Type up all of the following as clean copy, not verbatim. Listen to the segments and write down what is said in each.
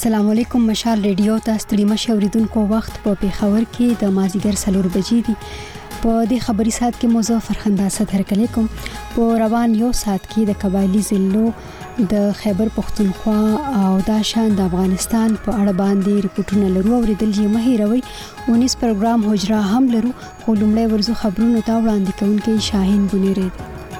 السلام علیکم. مشال ریډیو ته ستړي مشه اوریدونکو وخت په پیښور کې د مازیګر 4 بجې دي. په دې خبري ساعت کې موضوع فرخنده صدر کلیکم په روان یو ساعت کې د قبایلی ضلعو د خیبر پختونخوا او د شان د افغانستان په اړه باندې ریپورتونه لرو. اوریدل یې مه هیروئ. 19 پروګرام حجره هم لرو، خو لومړی ورزو خبرونو ته وړاندې کوونکی شاهین بنيري.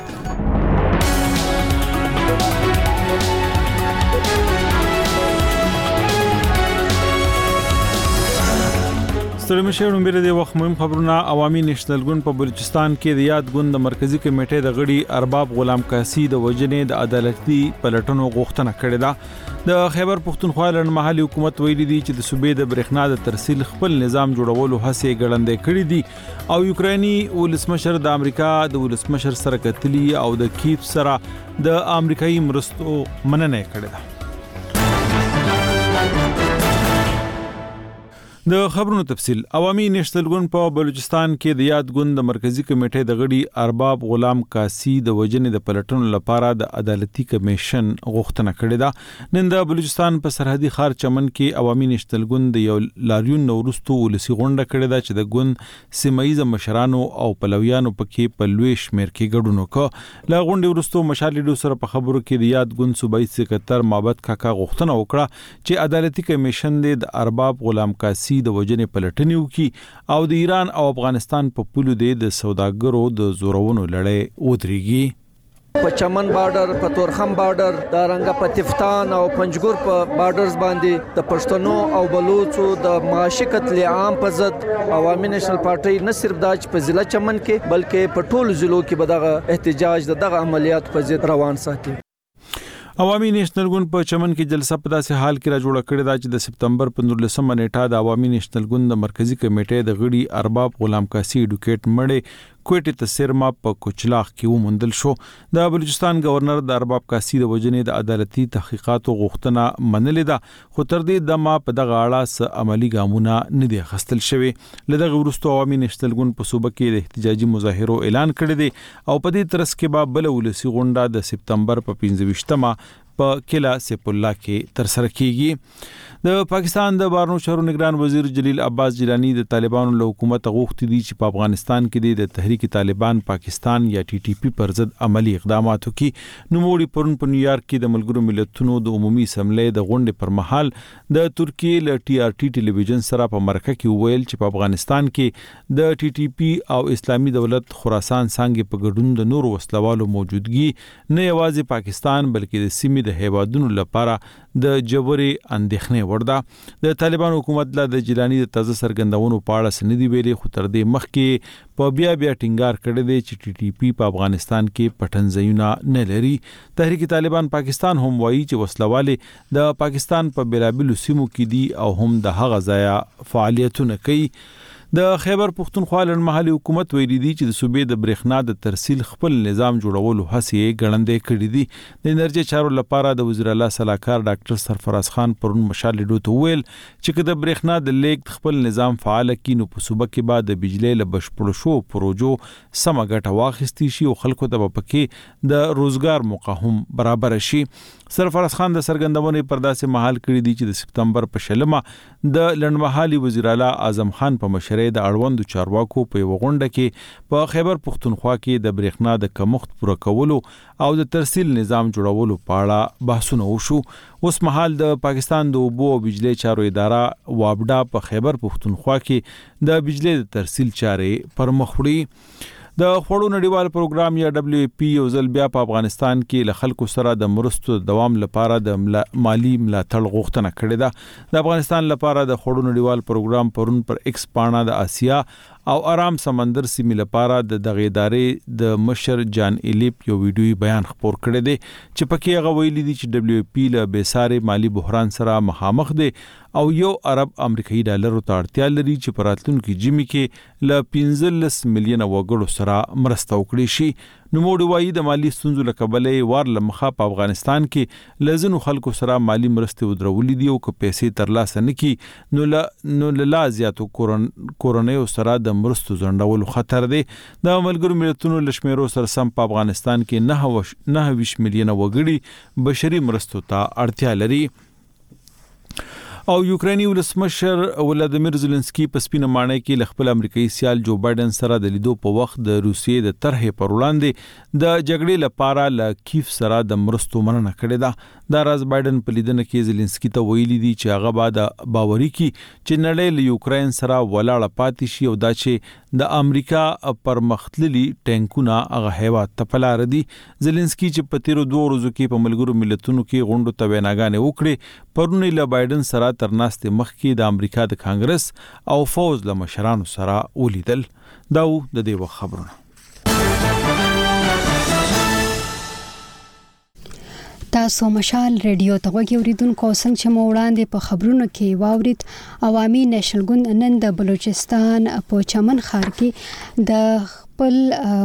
ستړي مشه ورنبره د وخت مهم خبرونه. عوامي نېشنل ګوند په بلوچستان کې د یاد ګوند د مرکزی کمیټې د غړي ارباب غلام قاسی د وجنې د عدالتي پلټنو غوښتنه کړې ده. د خیبر پختونخوا لړمحلي حکومت ویلي دی چې د صوبې د برېښنا د ترسیل خپل نظام جوړولو هڅې ګړندې کړې دي او یوکراني ولسمشر د امریکا د ولسمشر سره کتلی او د کیف سره د امریکایي مرستو مننه کړې ده. د خبرونو تفصيل. عوامي نېشنل ګوند په بلوچستان کې د یاد ګوند د مرکزی کمیټې د غړي ارباب غلام قاسی د وجنې د پلټنو لپاره د عدالتي کمیشن غوښتنه کړې ده. نن د بلوچستان په سرحدي ښار چمن کې عوامي نېشنل ګوند یو لاریون نورستو ولسی غونډه کړې ده چې د ګوند سیمایي مشرانو او پلویانو پکې په لوی شمیر کې ګډون وکړ. لا غونډې ورستو مشالې سره په خبرو کې د یاد ګوند صوبایي سکرټر مابد کاکا غوښتنه وکړه چې عدالتي کمیشن د ارباب غلام قاسی د وجنې پلټنې وکړي او د ایران او افغانستان په پولو د سوداګرو د زورونو لړۍ ودرېږي. په چمن بارډر، په تورخم بارډر، د رنګه په تفتان او پنجګور په بارډرز باندې د پښتنو او بلوچو د معاشي قتل عام په ضد عوامي نېشنل پارټي نه صرف د په ضلع چمن کې بلکې په ټولو ضلعو کې به دغه احتجاج دغه عملیات په ضد روان ساتي. عوامي نېشنل ګوند په چمن کې جلسه په داسې حال کې را جوړه کړې ده چې د سپتمبر په 19 نیټه د عوامي نېشنل ګوند د مرکزی کمیټې د غړي ارباب غلام قاسی ایډوکیټ مړې کوټه تسرما په کوچلاخ کې ومندل شو. د بلوچستان گورنر د ارباب قاسی د وجنې د عدالتي تحقیقاتو غوښتنه منلې ده، خو تر دې دمه په دغه اړه س عملی ګامونه نه دي اخیستل شوی. لدغه ورستو عوامي نېشنل ګوند په صوبه کې د احتجاجي مظاهرو اعلان کړی دی او په دې ترڅ کې به بل ولسی غونډه د سپتمبر په 15مه په کلا سیف الله کې تر سره کیږي. د پاکستان د بارنو شهرو نگران وزیر جلیل عباس جیلانی د طالبانو له حکومت غوښتي دي چې په افغانستان کې د تحریک طالبان پاکستان یا ټي ټي پی پر ضد عملی اقدامات وکړي. نوموړي پرون په نیویارک کې د ملګرو ملتونو د عمومي اسمبلی د غونډې پر مهال د ترکیه له ټي آر ټي ټلویزیون سره په مرکه کې ویل چې په افغانستان کې د ټي ټي پی او اسلامي دولت خراسان څنګه په ګډون د نور وسلوالو موجودګي نه یوازې پاکستان بلکې د سیمې د هیوادونو لپاره د جبري اندېښنې ورده. د طالبان حکومت له د جیلانی د تازه سرګندونو په اړه سندې ویلي، خو تر دې مخکې په بیا ټینګار کړی دی چې ټي ټي پی په افغانستان کې پټنځایونه نه لري. تحریک طالبان پاکستان هم وایي چې وسلوالې د پاکستان په بلابلو سیمو کې دي او هم د هغه ځای فعالیتونه کوي. د خیبر پختونخوا لړمحلي حکومت ویلي دی چې د صوبې د برېښنا د ترسیل خپل نظام جوړولو هڅې ګړندې کړې دي. د انرژي چارو لپاره د وزیر اعلی صلاحکار ډاکټر سرفراز خان پرون مشال ډوته ویل چې د برېښنا د لیږد خپل نظام فعال کړي نو په صوبه کې بعد د بجلی له بشپړ شو پروژو سم ګټه واخیستي شي او خلکو ته پکې د روزګار موقع هم برابر شي. سرفراز خان د سرګندونې پر داسې محل کړی دی چې د سپتمبر په 16 د لړمحلي وزیر اعلی اعظم خان په مشرۍ د اړوندو چارواکو په غونډه کې په خیبر پختونخوا کې د برېښنا د کمښت پوره کولو او د ترسیل نظام جوړولو په اړه بحثونه وشو. اوس مهال د پاکستان د اوبو او بجلی چارو اداره وابډا په خیبر پختونخوا کې د بجلی د ترسیل چارې پر مخ وړي. د خوړو نړیوال پروګرام یا دبليو ای پی یو ځل بیا په افغانستان کې له خلکو سره د مرستو دوام لپاره د مالی ملاتړ غوښتنه کړې ده. د افغانستان لپاره د خوړو نړیوال پروګرام پرون پر ایکس پاڼه د آسیا او آرام سمندر سیمې لپاره د دغه ادارې د مشر جان ایلیپ یو ویډیوي بیان خپور کړی دی چې پکې هغه ویلي دي چې دبليو ای پی له بېساري مالی بحران سره مخامخ دی او $1 ارب امریکایي ډالر ته اړتیا لري چې په راتلونکي جمی کې له 15 میلیونه وګړو سره مرسته وکړي شي. نوموړي وایي د مالی ستونزو له کبله وار لمخه په افغانستان کې لزنو خلکو سره مالی مرستې ودرولې دي او که پیسې ترلاسه نکي نو لا زیاتو کورونیو سره د مرستو ځنډولو خطر دی. د ملګرو ملتونو لشمیرو سره سم په افغانستان کې 9 میلیونه وګړي بشري مرستو ته اړتیا لري. او یوکرینی ولسمشر ولادیمیر زيلنسکي په سپینه مانۍ کې خپل امریکایي سیال جو بایدن سره د لیدو په وخت د روسیې د طرحې پر وړاندې د جګړې لپاره له کیف سره د مرستو مننه کړې ده. دا راز بایدن په لیدنه کې زيلنسکي ته ویلي دي چې هغه بعد باوري کی چې نړۍ له یوکرين سره ولاړ پاتې شي او دا چې د امریکا پرمختللي ټانکونه هغه هیواد ته پلار دي. زيلنسکي چې په تیرو 2 ورځو کې په ملګرو ملتونو کې غونډو ته ویناګانې وکړې پرونی له بایدن سره ترناست مخکې د امریکا د کانګرس او فوز له مشرانو سره ولیدل. دا د دې وخت خبرونه. تاسو مشال ریډیو ته وګورئ اوریدونکو څنګه چې مو وړاندې په خبرونو کې واورید عوامي نېشنل ګوند نن د بلوچستان په چمن ښار کې د خپل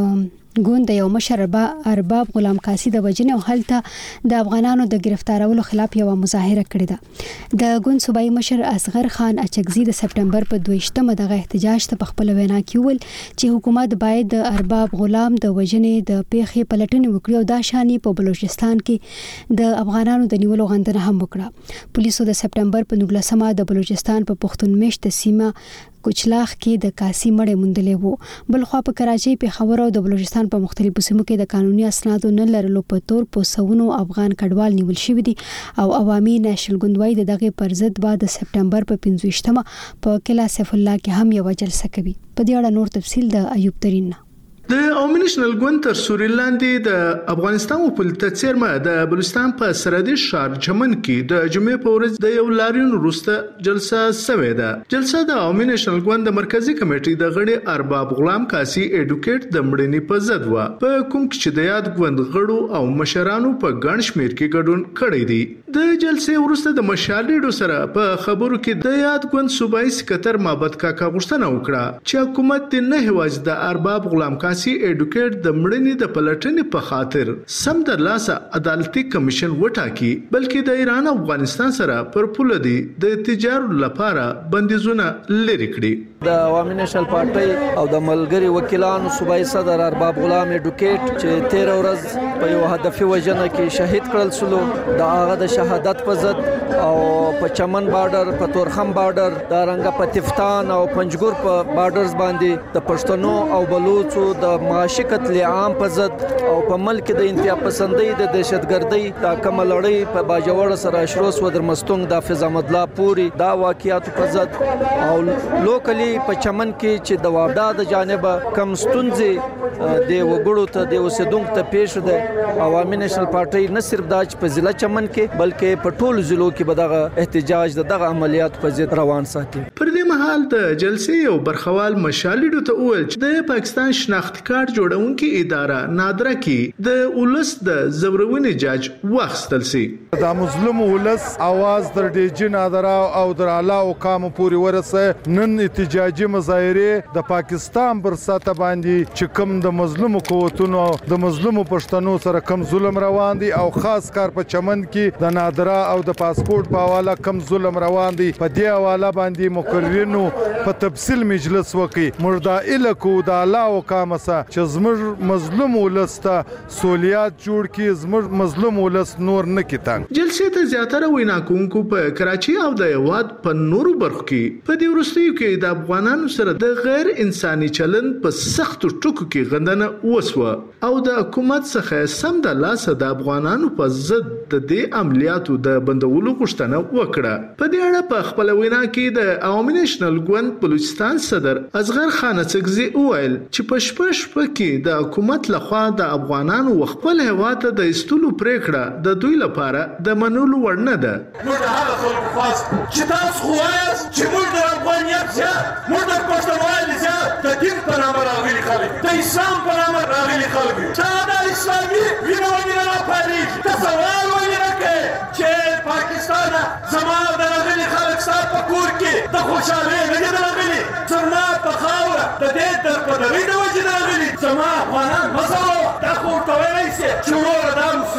ګوند یو مشر ارباب غلام قاسی د وجنې او هلته د افغانانو د گرفتارولو خلاف یو مظاهره کړې ده. د ګوند صوبایي مشر اصغر خان اچکزي د سپټمبر په 22مه دغه احتجاج ته په خپل وینا کې ویل چې حکومت باید د ارباب غلام د وجنې د پیښې پلټنې وکړي او دا شانی په بلوچستان کې د افغانانو د نیولو غندنه هم وکړه. پولیسو د سپټمبر په 19مه د بلوچستان په پښتون میشت سیمه کوچلاخ کې د قاسی مړې موندلې وو. بل خو په کراچۍ په خبرو د بلوچستان په مختلفو سیمو کې د قانوني اسنادو نه لرلو په تور په سونو افغان کډوال نیول شوی دي او عوامي نېشنل ګوند وايي دغه پر ضد بعد سپټمبر په 25مه په کلا سیف الله کې هم یو جلسه کوي. په دې اړه نور تفصیل د ایوب ترين. د عوامي نېشنل ګوند تر سوري لاندې د افغانستان په پولیټ څیرمه د بلوچستان په سرحدي ښار چمن کې د جمعې په ورځ د یو لاریون وروسته جلسه شوې ده. جلسه د عوامي نېشنل ګوند د مرکزی کمیټې د غړي ارباب غلام قاسی اډوکیټ د مړینې په ضد و په کوم کې چې د یاد ګوند غړو او مشرانو په ګڼ شمېر کې ګډون کړی دی. د جلسې وروسته د مشالېډو سره په خبرو کې د یاد ګوند صوبایي سکتر مابد کاکا غوښتنه وکړه چې حکومت نه هیواز د ارباب غلام قاسی اډوکیټ د مړینې د پلټنې په خاطر سم درلاسه عدالتي کمیشن وټاکي بلکې د ایران او افغانستان سره پر پوله دي د تجارت لپاره بندیزونه لري کړي. د عوامي نېشنل پارټي او د ملګری وکیلانو صوبایي صدر ارباب غلام اډوکیټ چې 13 ورځ په یو هدفي وژنه کې شهید کړل شو د هغه د شهادت په ضد او په چمن بارډر په تورخم بارډر د رنګ په تفتان او پنجګور په بارډرز باندې د پښتنو او بلوچو د معاشي قتل عام په ضد او په ملک د انتها پسندۍ د دهشتګردۍ د کوم لړۍ په باجوړ سره شروع و درمستونګ د حافظ احمد الله پوری دا واقعیت په ضد او لوکلی په چمن کې چې د واډا د جانب کم ستونزې د وګړو ته د اوسیدونکو ته پیښ ده. عوامي نېشنل پارټي نه صرف د په ضلع چمن کې بلکې په ټولو ضلعو کې به دغه احتجاج دغه عملیات په ضد روان ساتي. پر دې مهال د جلسې یو برخوال مشالېډو ته وویل چې د پاکستان شناخت کارت جوړونکي اداره نادره کې د ولس د زورونې جاج واخستل سي. د مظلوم ولس आवाज در ډیجن نادره او در اعلی حکام پورې ورسه نن احتجاجي مظاهره د پاکستان پر ساته باندې چې کوم د مظلوم قوتونو د مظلوم پښتنو سره کوم ظلم روان دي او خاص کار په چمن کې د نادره او د پاسپورت په حواله کوم ظلم روان دي په دې حواله باندې مقررینو په تفصیل مجلس وکړي. مردا الکو د اعلی حکام سره چې زموږ مظلوم ولس ته سہولیات جوړ کړي زموږ مظلوم ولس نور نه کیتان. جلسې ته زیاتره وینا کوونکو په کراچي او د هواد په نورو برخو کې په دې وروستیو کې د افغانانو سره د غیر انساني چلند په سختو ټکو کې غندنه وسوه او د حکومت څخه سم د لاسه د افغانانو په ضد د دې عملیاتو د بندولو غوښتنه وکړه. په دې اړه په خپل وینا کې د عوامي نېشنل ګوند بلوچستان صدر اصغر خان اڅکزي وویل چې په شپه کې د حکومت لخوا د افغانانو خپل هیواد ته د استولو پریکړه د دوی لپاره د منلو وړ نه ده. موږ هغه خلک خاص چې تاسو خو وایاست چې موږ د افغانیت زیات موږ د پښتونولۍ زیات د دین په نامه راغلي خلک د اسلام په نامه راغلي خلک چې دا اسلامي وینه ونه پارېږي. ته سوال ولې نه کوې چې پاکستان زما د راغلي خلک ستا په کور کې د خوشحالۍ نه دي راغلي زما په خاوره د دې درپدرۍ د وجې راغلي زما افغانان مه ځوروه. دا خو ورته ویلی شې چې وروره دا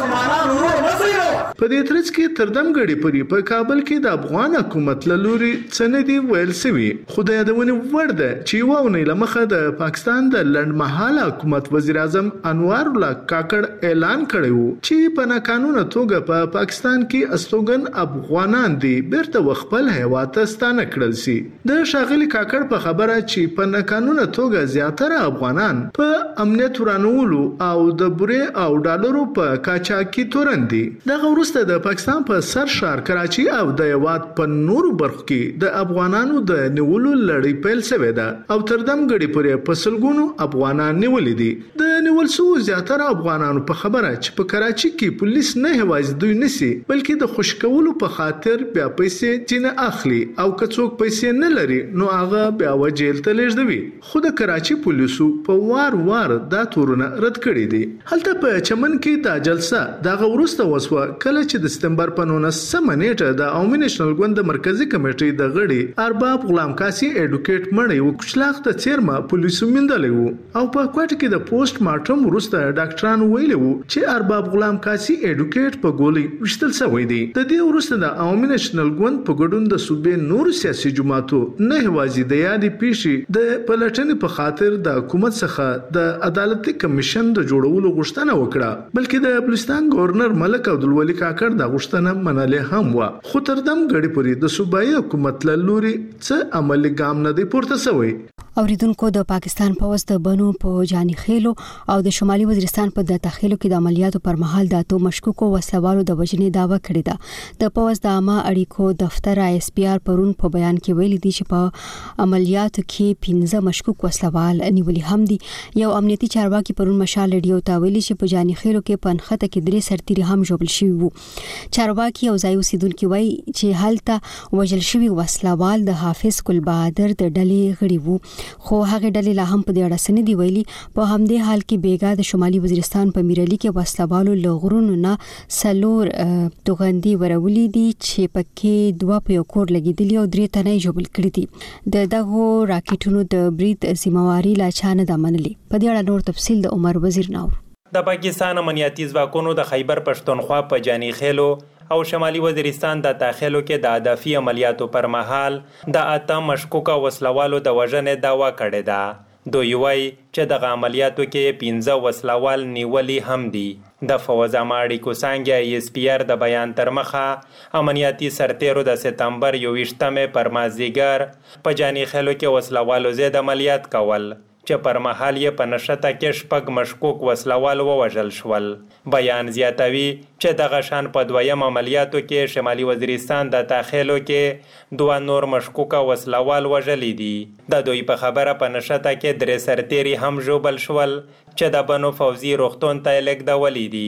مسلمانانو نور مزینو. په دې ترڅ کې تردم غړي پوری په کابل کې د افغان حکومت له لوري سندي ویل سوي. خو د یادونه وړ ده چې وونه لمخه د پاکستان د لنډمهاله حکومت وزیر اعظم انوار الله کاکړ اعلان کړی وو چې په ناقانونه توګه په پاکستان کې استوګن افغانان دي بیرته خپل هیواد ته ستانه کړل سي. د شاغلي کاکړ په خبره چې په ناقانونه توګه زیاتره افغانان په امنیت ورانولو او د بورې او ډالرو په کاچاکي تورندي. دغه وروسته د پاکستان په سر شهر کراچي او د هیواد په نورو برخو کې د افغانانو د نیولو لړۍ پیل شوې ده او تردم غړي پورې په سلګونو افغانان نیولې دي. د نیول شو زیاتره افغانانو په خبره چې په کراچي کې پولیس نه هوایي دوی نسی بلکې د خوشکولو په خاطر بیا پیسې چینه اخلي او که څوک پیسې نه لري نو هغه بیا وجیل ته لېږدوي. خو د کراچي پولیسو په وار دا تورونه رد کړي دي. هلته په چمن کې دا جلسه دغه وروسته وسوه کله چې د سپتمبر په 19 نیټه د عوامي نېشنل ګوند د مرکزی کمیټې د غړي ارباب غلام کاسي اډوکیټ مړی او کچلاغ د چیرما پولیسو مندلې وو او په کوټه کې د پوسټ مارټم وروسته ډاکټرانو ویلي وو چې ارباب غلام کاسي اډوکیټ په ګولۍ وشتل شوی دی. د دې وروسته د عوامي نېشنل ګوند په ګډون د صوبې نور سیاسي جماعتو نه هوازي د یادې پیښې د پلټنې په خاطر د حکومت څخه د عدالتي کمیشن د جوړولو غوښتنه وکړه بلکې د بلوچستان گورنر ملک عبدالولي کاکړ د غوښتنه منلې هم و. خو تردم غړي پوری د صوبایي حکومت له لوري څه عملي ګام نه دی پورته شوی. اوریدونکو د پاکستان پوز د بنو په جاني خېلو او د شمالي وزیرستان په داتا خېلو کې د عملیاتو پر مهال د اتو مشکوکو وسلوالو د وژنې داوا کړې ده. د پوز د عامه اړیکو دفتر ISPR پرون په بیان کې ویلي دي چې په عملیاتو کې 15 مشکوک وسلوال نیولي هم دي. یو امنیتي چارواکي پرون مشال ریډیو ته ویلي چې په جاني خېلو کې په نخته کې 3 سرتیري هم ژوبل شوي وو. چارواکي او ځای اوسیدونکو وایي چې هلته وژل شوي وسلوال د حافظ ګل بهادر د ډلې غړي وو. خو هغه ډلې لا هم په دې اړه سن دی ویلي. په همدې حال کې بیګا د شمالي وزیرستان په میرالي کې وسلوالو لغرونو نه سلور توغندي ورولې دي چې پکې 2 په یو کور لګیدلی او 3 تنه جوړل کړی دي. دغه راکټونو د برید ذمہواری لا چانه د منلي. په دې اړه نور تفصیل د عمر وزیر ناور. د پاکستان امنیتي ځواکونو د خیبر پښتونخوا په جاني خېلو او شمالي وزیرستان د داخلو کې د هدفي عملیاتو پر مهال د اته مشکوکه وسلوالو د وژنې داوا کړې ده. دوی وایي چې دغه عملیاتو کې 15 وسلوال نیولي هم دي. د فوز اړیکو څنګه ISPR د بیان تر مخه امنیتي سرتیرو د سپتمبر 21 پر مازیګر په جاني خېلو کې وسلوالو زید عملیات کول چې پر مهال یې په نشته کې شپږ مشکوک وسلوال ووژل شول. بیان زیاتوي چې دغه شان په دویم عملیاتو کې شمالي وزیرستان د داخلو کې 2 نور مشکوکه وسلوال وژلي دي. د دوی په خبره په نشته کې 3 سرتیري هم ژوبل شول چې د بنو فوزي روغتون ته لیږدولي دي.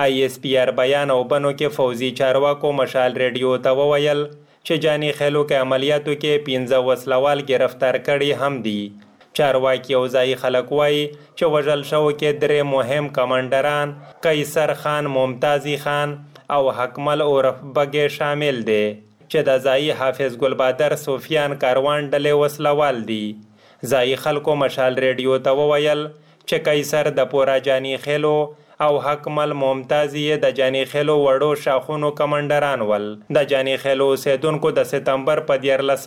ISPR بیان او بنو کې فوزي چارواکو مشال ریډیو ته وویل چې جاني خېلو کې عملیاتو کې 15 وسلوال گرفتار کړي هم دي. چارواکي او ځای خلک وایي چې وژل شو کې 3 مهم کمانډران قیصر خان، ممتازي خان او حکمل عرف بګې شامل دي چې د ځای حافظ ګل بهادر سفیان کاروان ډلې وسلوال دي. ځای خلکو مشال ریډیو ته وویل چې قیصر د پورا جاني خېلو او حکمل ممتازي د جاني خېلو وړو شاخونو کمانډران ول. د جاني خېلو اوسیدونکو د سپتمبر په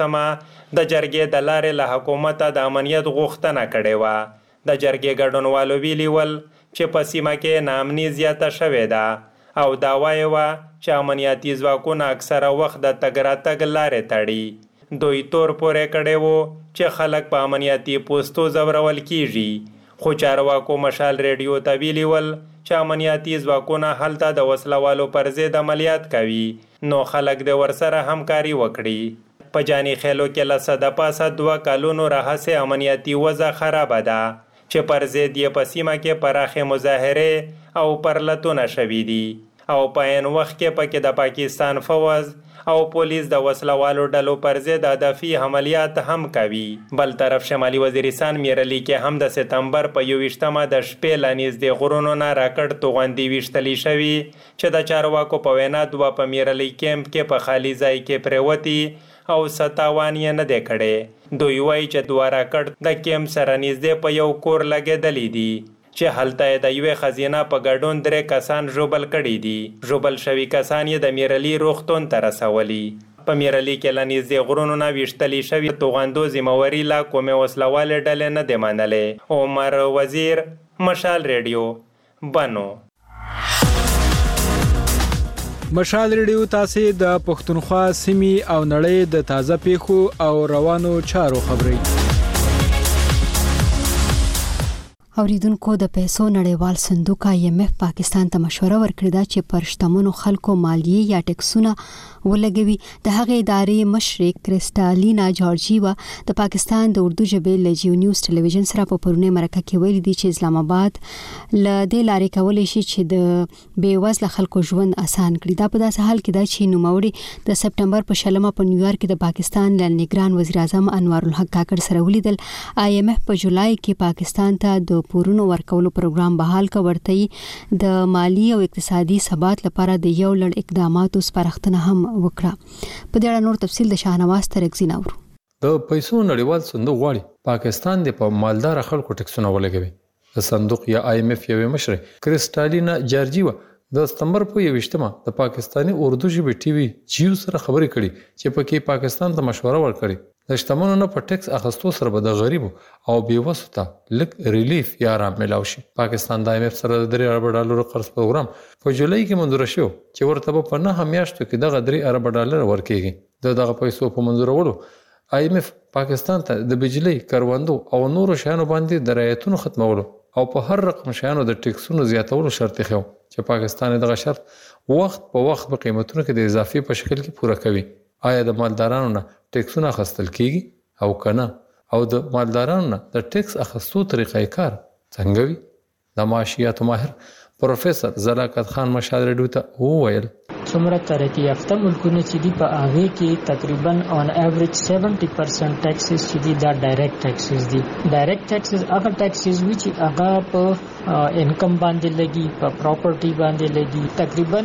14 د جرګې د لارې له حکومت د امنیت غوښتنه کړې وه. د جرګې ګډونوالو ویلي ول چې په سیمه کې ناامني زیاته شوې ده او دعوا یې وه چې امنیتي ځواکونه اکثره وخت د تګ راتګ لارې تړي. دوی تور پورې کړی وو چې خلک په امنیتي پوستو ځورول کیږي. خو چارواکو مشال ریډیو ته ویلي ول چې امنیتي ځواکونه هلته د وسلوالو پر ضد عملیات کوي نو خلک د ورسره همکاري وکړي. په جاني خېلو کې له څه د پاسه 2 کالونو راهیسې امنیتي وضع خرابه ده چې پر ضد یې په سیمه کې پراخې مظاهرې او پرلتونه شوي دي او په عین وخت کې پکې د پاکستان فوز او پولیس د وسلوالو ډلو پر ضد هدفي عملیات هم کوي. بل طرف شمالي وزیرستان میرالي کې هم د سپتمبر په 21 د شپې له نږدې غرونو نه راکټ توغندي ویشتلی شوي چې د چارواکو په وینا 2 په میرالي کیمپ کې په خالي ځای کې پریوتي او ستاوان یې نه دی کړی. دوی وایي چې 2 راکټ د کیمپ سره نږدې په یو کور لګېدلی دي. چې هلته د یوې خزینه په ګډون 3 کسان ژوبل کړي دي. ژوبل شوي کسان یې د میرعلي روغتون ته رسولي. په میرعلي کې له نږدې غرونو نه ویشتلي شوي توغندو ذمهواري لا کومې وسلوالې ډلې نه دي منلې. عمر وزیر، مشال ریډیو، بنو. مشال ریډیو تاسو د پښتونخوا سیمې او نړۍ د تازه پیښو او روانو چارو خبري. اوریدونکو د پیسو نړیوال صندوق IMF پاکستان ته مشوره ورکړه دا چې پر شتمنو خلکو مالیه یا ټیکسونه ولګوي. د هغې ادارې مشر کریسټالینا جورجیوا د پاکستان د اردو ژبې له جیو نیوز ټلویزیون سره په پرونی مرکه کې ویلي دي چې اسلام آباد له دې لارې کولای شي چې د بې وزله خلکو ژوند آسان کړي. دا په داسې حال کې ده چې نوموړي د سپټمبر په 20 په نیویارک کې د پاکستان له نگران وزیر اعظم انوار الحق کاکړ سره ولیدل. IMF په جولای کې پاکستان ته د پورونو ورکولو پروګرام بحال کړ، ورته د مالی او اقتصادي ثبات لپاره د یو لړ اقداماتو سپارښتنه هم وکړه. په دې اړه نور تفصیل د شاهنواز ترکزین اورو. د پیسو نړیوال صندوق غواړي پاکستان د په مالدار خلکو ټیکسونه ولګوي. د صندوق یا IMF یوې مشر کریسټالینا جورجیوا د سپتمبر په 21 د پاکستاني اردو ژبې ټي وي جیو سره خبرې کړي چې پکې پاکستان ته مشوره ورکړي د شتمنو نه په ټیکس اخستو سره به د غریبو او بیوسو ته لک ریلیف یا آرام ملاوي شي. پاکستان د IMF سره د $3 قرض پروګرام په جولای کې منظور شو چې ورته په 9 میاشتو کې دغه $3 ورکېږي. دغه پیسو په منظورولو IMF پاکستان ته د بجلی، کروندو او نورو شیانو باندې د رعایتونو ختمولو او په هر رقم شیانو د ټیکسونو زیاتولو شرط خو چې پاکستان دغه شرط وخت په وخت په قیمتونو کې د اضافي په شکل کې پوره کوي. آیا د مالدارانو نه ټیکسونه اخیستل کیږي او کنه؟ او د مالدارانو نه د ټیکس اخیستو طریقې کار څنګه وي؟ د معاشیاتو ماهر پروفیسور زلاکت خان مشال ریډیو ته وویل څومره ترقی یافته ملکونه چې دی په هغه کې تقریبا on average 70% taxes چې دی دا ډایرکټ taxes دي. ډایرکټ taxes هغه taxes چې هغه په انکم باندې لګي، په پراپرټي باندې لګي. تقریبا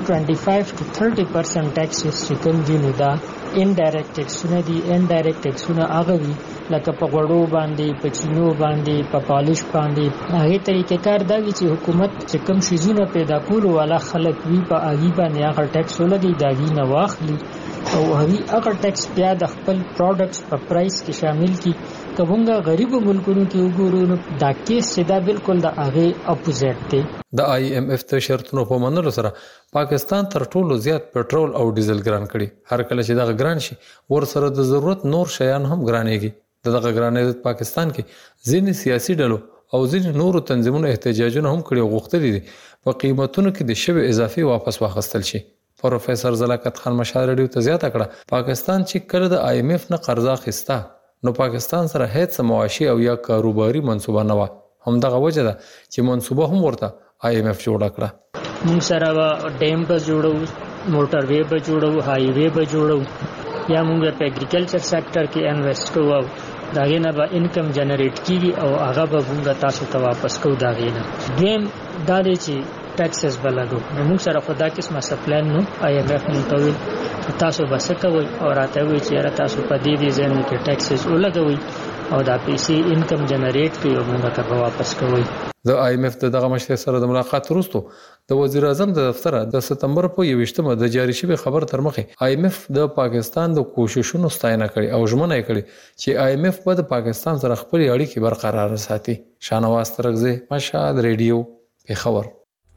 25 to 30% taxes چې کوم دي نو دا indirect taxونه دي. indirect taxونه هغه وي لکه په غوړو باندې، په چینو باندې، په پالش باندې. هغه طریقې کار دا وی چې حکومت چې کوم شیزونه پیدا کولو والا خلک وی په هغه باندې هغه ټیکس ولګي دا وی نه واخلي او هغه ټیکس بیا د خپل پروډکټس په پرایس کې شامل کی. کومه غریب ملکونو کې وګورو نو دا کیس چې دا بالکل د هغه اپوزیټ دی. د IMF ته شرطونو په منلو سره پاکستان تر ټولو زیات پټرول او ډیزل ګران کړي. هر کله چې دا ګران شي ور سره د ضرورت نور شیان هم ګرانېږي. دغه ګرانې پاکستان کې ځینې سیاسي ډلو او ځینې نورو تنظیمونو احتجاجونه هم کړي او غوښتلي دي په قیمتونو کې د شوی اضافي واپس واخیستل شي. پروفیسور زلاکت خان مشال ریډیو ته زیاته کړه پاکستان چې کله د IMF نه قرض اخیسته نو پاکستان سره هیڅ معاشي او یا کاروباري منصوبه نه و. همدغه وجه ده چې منصوبه هم ورته IMF جوړ کړه. موږ سره ډیم به جوړو، موټر وی به جوړو، های وی به جوړو، یا موږ په اګریکلچر سېکټر کې انویسټ کوو. دا غینه به انکم جنریټ کیږي او هغه به موږ تاسو ته واپس کوو. دا غینه دیم دا دی چې ټیکسز بلګو. موږ سره خدا قسمه سپلان نو IMF نو کوي تاسو بس کوي او راته وي چې تاسو په دې ځینو کې ټیکسز ولګوي او دا پیسې انکم جنریټ کوي او موږ ته واپس کوي. د IMF دغه مشر سره د ملاقات وروسته د وزیر اعظم د دفتر د سپتمبر په 21 د جاری شوی خبر تر مخه IMF د پاکستان د کوششونو ستاینه کړې او ژمنه کړې چې IMF به د پاکستان سره خپل اړیکې برقرار ساتي. شاهنواز ترکزی، مشال ریډیو، پیښور.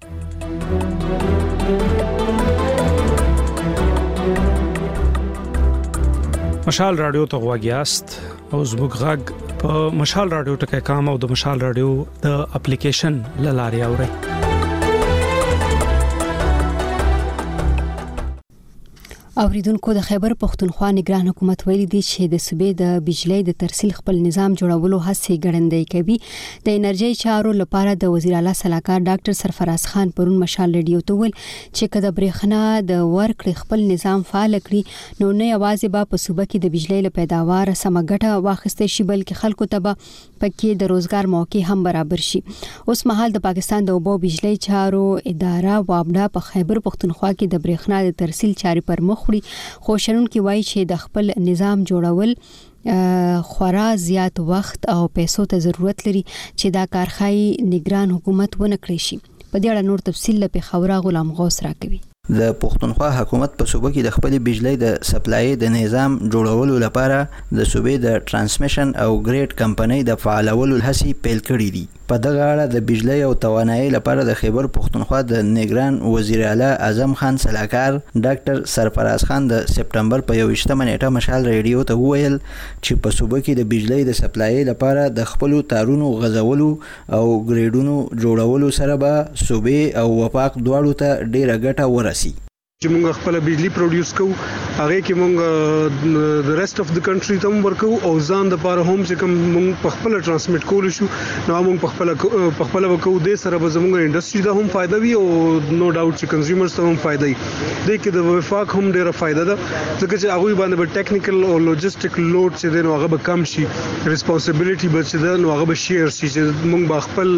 مشال رادیو ته غواګیاست او زموږ غږ په مشال رادیو ټکي کام او د مشال رادیو د اپلیکیشن لاري اوري. اوریدونکو د خیبر پختونخوا نگران حکومت ویلي دی چې د صوبې د بجلی د ترسیل خپل نظام جوړولو هڅې ګړندۍ کوي. د انرژي چارو لپاره د وزیر اعلی صلاحکار ډاکټر سرفراز خان پرون مشال ریډیو ته ویل چې کله برېښنا د ورکړې خپل نظام فعال کړي نو نه یوازې به په صوبه کې د بجلی له پیداوار سم ګټه واخیستل شي بلکې خلکو ته به پکې د روزګار موقع هم برابر شي. اوس مهال د پاکستان د اوبو بجلی چارو اداره وابډا په خیبر پختونخوا کې د برېښنا د ترسیل چارې پر مخ خو شنونکي وایي چې د خپل نظام جوړول خورا زیات وخت او پیسو ته ضرورت لري چې دا کارخای نگران حکومت ونه کړی شي. په دې اړه نور تفصیل په خبره غلام غوث راکوي. د پښتونخوا حکومت په صوبه کې د خپل بجلی د سپلای د نظام جوړولو لپاره د صوبې د ترانسمیشن او ګریډ کمپنۍ د فعالولو هڅې پیل کړې دي. په دغه اړه د بجلی او توانایي لپاره د خیبر پښتونخوا د نگران وزیر اعلی اعظم خان سلاکار ډاکټر سرفراز خان د سپټمبر په 21 نیټه مشال ریډیو ته وویل چې په صوبه کې د بجلی د سپلای لپاره د خپل تارونو غځولو او ګریډونو جوړولو سره به صوبې او وفاق دواړو ته ډیره ګټه ورسي. چې موږ خپل بجلی پروډوس کوو هغه کې موږ د ریسټ اف د کنټری ته ورکو او ځان د پاره هم چې کوم موږ په خپل ترانسمیټ کول شو نو موږ په خپل وکړو د سره به زموږ انډستری ته هم فائدہ وي او نو ډاوټ چې کنزیومرز ته هم فائدہ وي. د کې د وفاق هم ډیره فائدہ ده ځکه چې هغه باندې به ټیکنیکل او لوجستیک لوډ چې دی نو هغه به کم شي، ریسپانسیبিলিټي به چې دی نو هغه به شیر شي چې موږ به خپل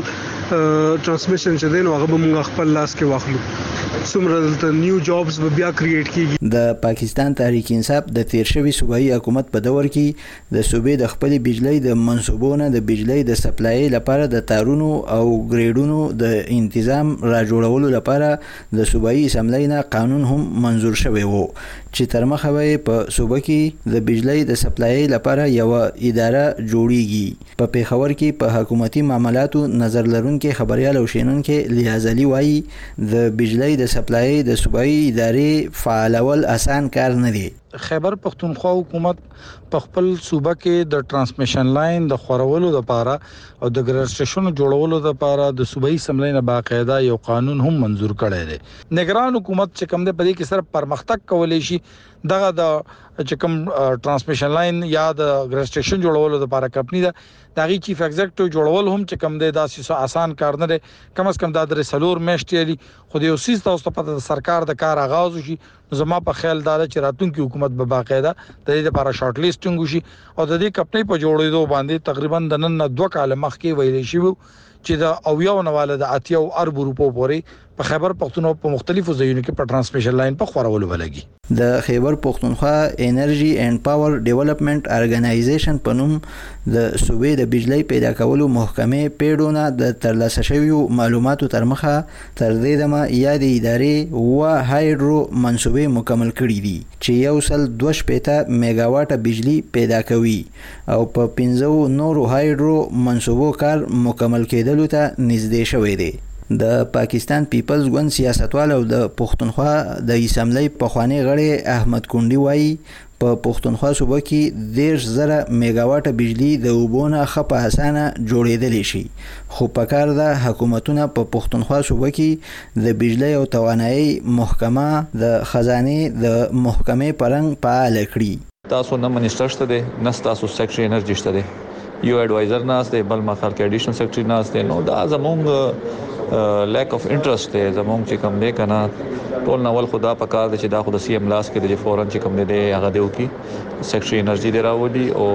ترانسمیشن چې دی نو هغه به موږ خپل لاس کې واخلو. څومره نیو جابز به بیا کریټ کیږي. د پاکستان تحریک انصاف د تیر شوی صوبایي حکومت په دور کې د صوبې د خپل بجلی د منسوبونو د بجلی د سپلای لپاره د تارونو او ګریډونو د تنظیم را جوړولو لپاره د صوبایي اسمبلی نه قانون هم منزور شوی وو چې تر مخه په صوبه کې د بجلی د سپلای لپاره یو اداره جوړیږي. په پیښور کې په حکومتي معاملاتو نظر لرونکي خبريال او شینونکي لیاز علي وایي د بجلی د سپلای د صوبایي ادارې فعالول آسان کار نه دی. خیبر پختونخوا حکومت په خپل صوبه کې د ترانسمیشن لاین د خورولو لپاره او د ګرسټیشن جوړولو لپاره د صوبایي اسمبلی نه باقاعده یو قانون هم منزور کړی دی. نگران حکومت چې کوم د پدې کې صرف پرمختګ کولای شي دغه د چې کوم ترانسمیشن لاین یا د ګرسټیشن جوړولو لپاره کمپنی دا دغه چیف ایگزیکټیو جوړول هم چې کوم دی داسې آسان کار نه دی. کم از کم دا درې سلور میاشتې دي خو د یو سیس تاسو په سرکار د کار آغاز وشي. زما په خیال دا چې راتلونکي حکومت به باقاعده د دې لپاره شارټ لیسټینګ وشي او د دې کمپنۍ په جوړېدو باندې تقریبا د نن 2 کال مخکې ویل شي چې دا او یو نواله د 80 ارب روپو پورې په خیبر پختونخوا په مختلفو ځایونو کې په ترانسمیشن لاین په خورولو ولګي. د خیبر پختونخوا انرژي اینڈ پاور ډیولپمنٹ ارګنایزیشن په نوم د صوبې د بجلی پیدا کولو محکمې پیډونه د ترلاسه شویو معلوماتو تر مخه تر دې دمه یاد ادارې و هایډرو منسوبې مکمل کړي دي چې یو سل 2.5 میگا واټه بجلی پیدا کوي او په 15 نورو هایډرو منسوبو کار مکمل کېدلو ته نږدې شوی دی. د پاکستان پیپلز ګوند سیاستوال او د پښتونخوا د اسمبلی پخوانی غړی احمد کونډي وایي په پښتونخوا صوبه کې 10,000 میگا واټه بجلی د وبونه خپه اسانه جوړېدلی شي خو په کار د حکومتونو په پښتونخوا صوبه کې د بجلی او توانایي محکمه د خزانه د محکمې پرنګ فعال کړي. تاسو نه منیسټر شته دي نه تاسو سیکریټری انرژي شته دي یو ایڈوایزر ناس دی بل مخال کې اډیشنل سیکریټری ناس دی نو دا زمونږ لیک اف انټرست دی زمونږ چې کوم دی کنه ټول نوول خدا په کار دی چې دا خو د سی ام لاس کې دی فورن چې کوم دی هغه دی وکي سیکریټری انرژي دی راوړي او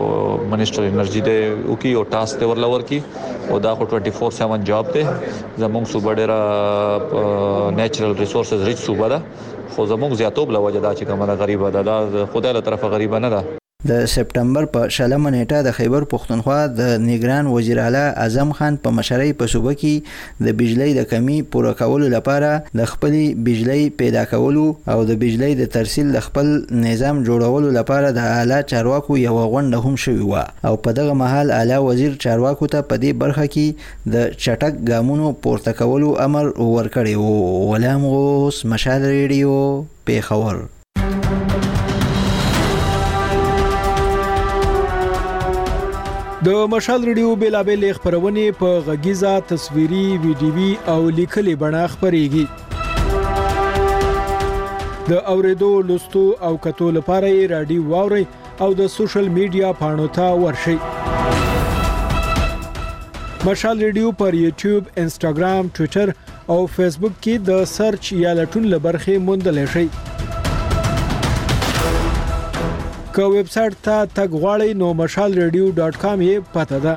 منیسټر انرژي دی وکي او ټاسک دی ورلور کی او دا خو 24/7 جاب دی زمونږ صوبه ډیره نیچرل ریسورسز ریچ صوبه ده خو زمونږ زیاتوب لوجه دا چې کومه غریبه ده خدای له طرفه غریبه نه ده. د سپټمبر په 20 نیټه د خیبر پښتونخوا د نگران وزیر اعلی اعظم خان په مشرۍ په صوبه کې د بجلی د کمی پوره کولو لپاره د خپل بجلی پیدا کولو او د بجلی د ترسیل د خپل نظام جوړولو لپاره د اعلی چارواکو یو غونډه هم شوې و او په دغه مهال اعلی وزیر چارواکو ته په دې برخه کې د چټک ګامونو پورته کولو امر ورکړی و. غلام غوث، مشال ریډیو، پیښور. د مشال ریډیو بیلابل خبرونه په غږیزه تصویري ویډیوي او لیکلي بڼه خبريږي. د اوریدو لوستو او کتو لپاره رادیو واوري او د سوشل میډیا پاڼو ته ورشي. مشال ریډیو پر یوټیوب، انستګرام، ټوئیټر او فیسبوک کې د سرچ یا لټون لبرخه موندل شي. که ویب سټ ته تګ غواړئ نو mashalradio.com یې پته ده.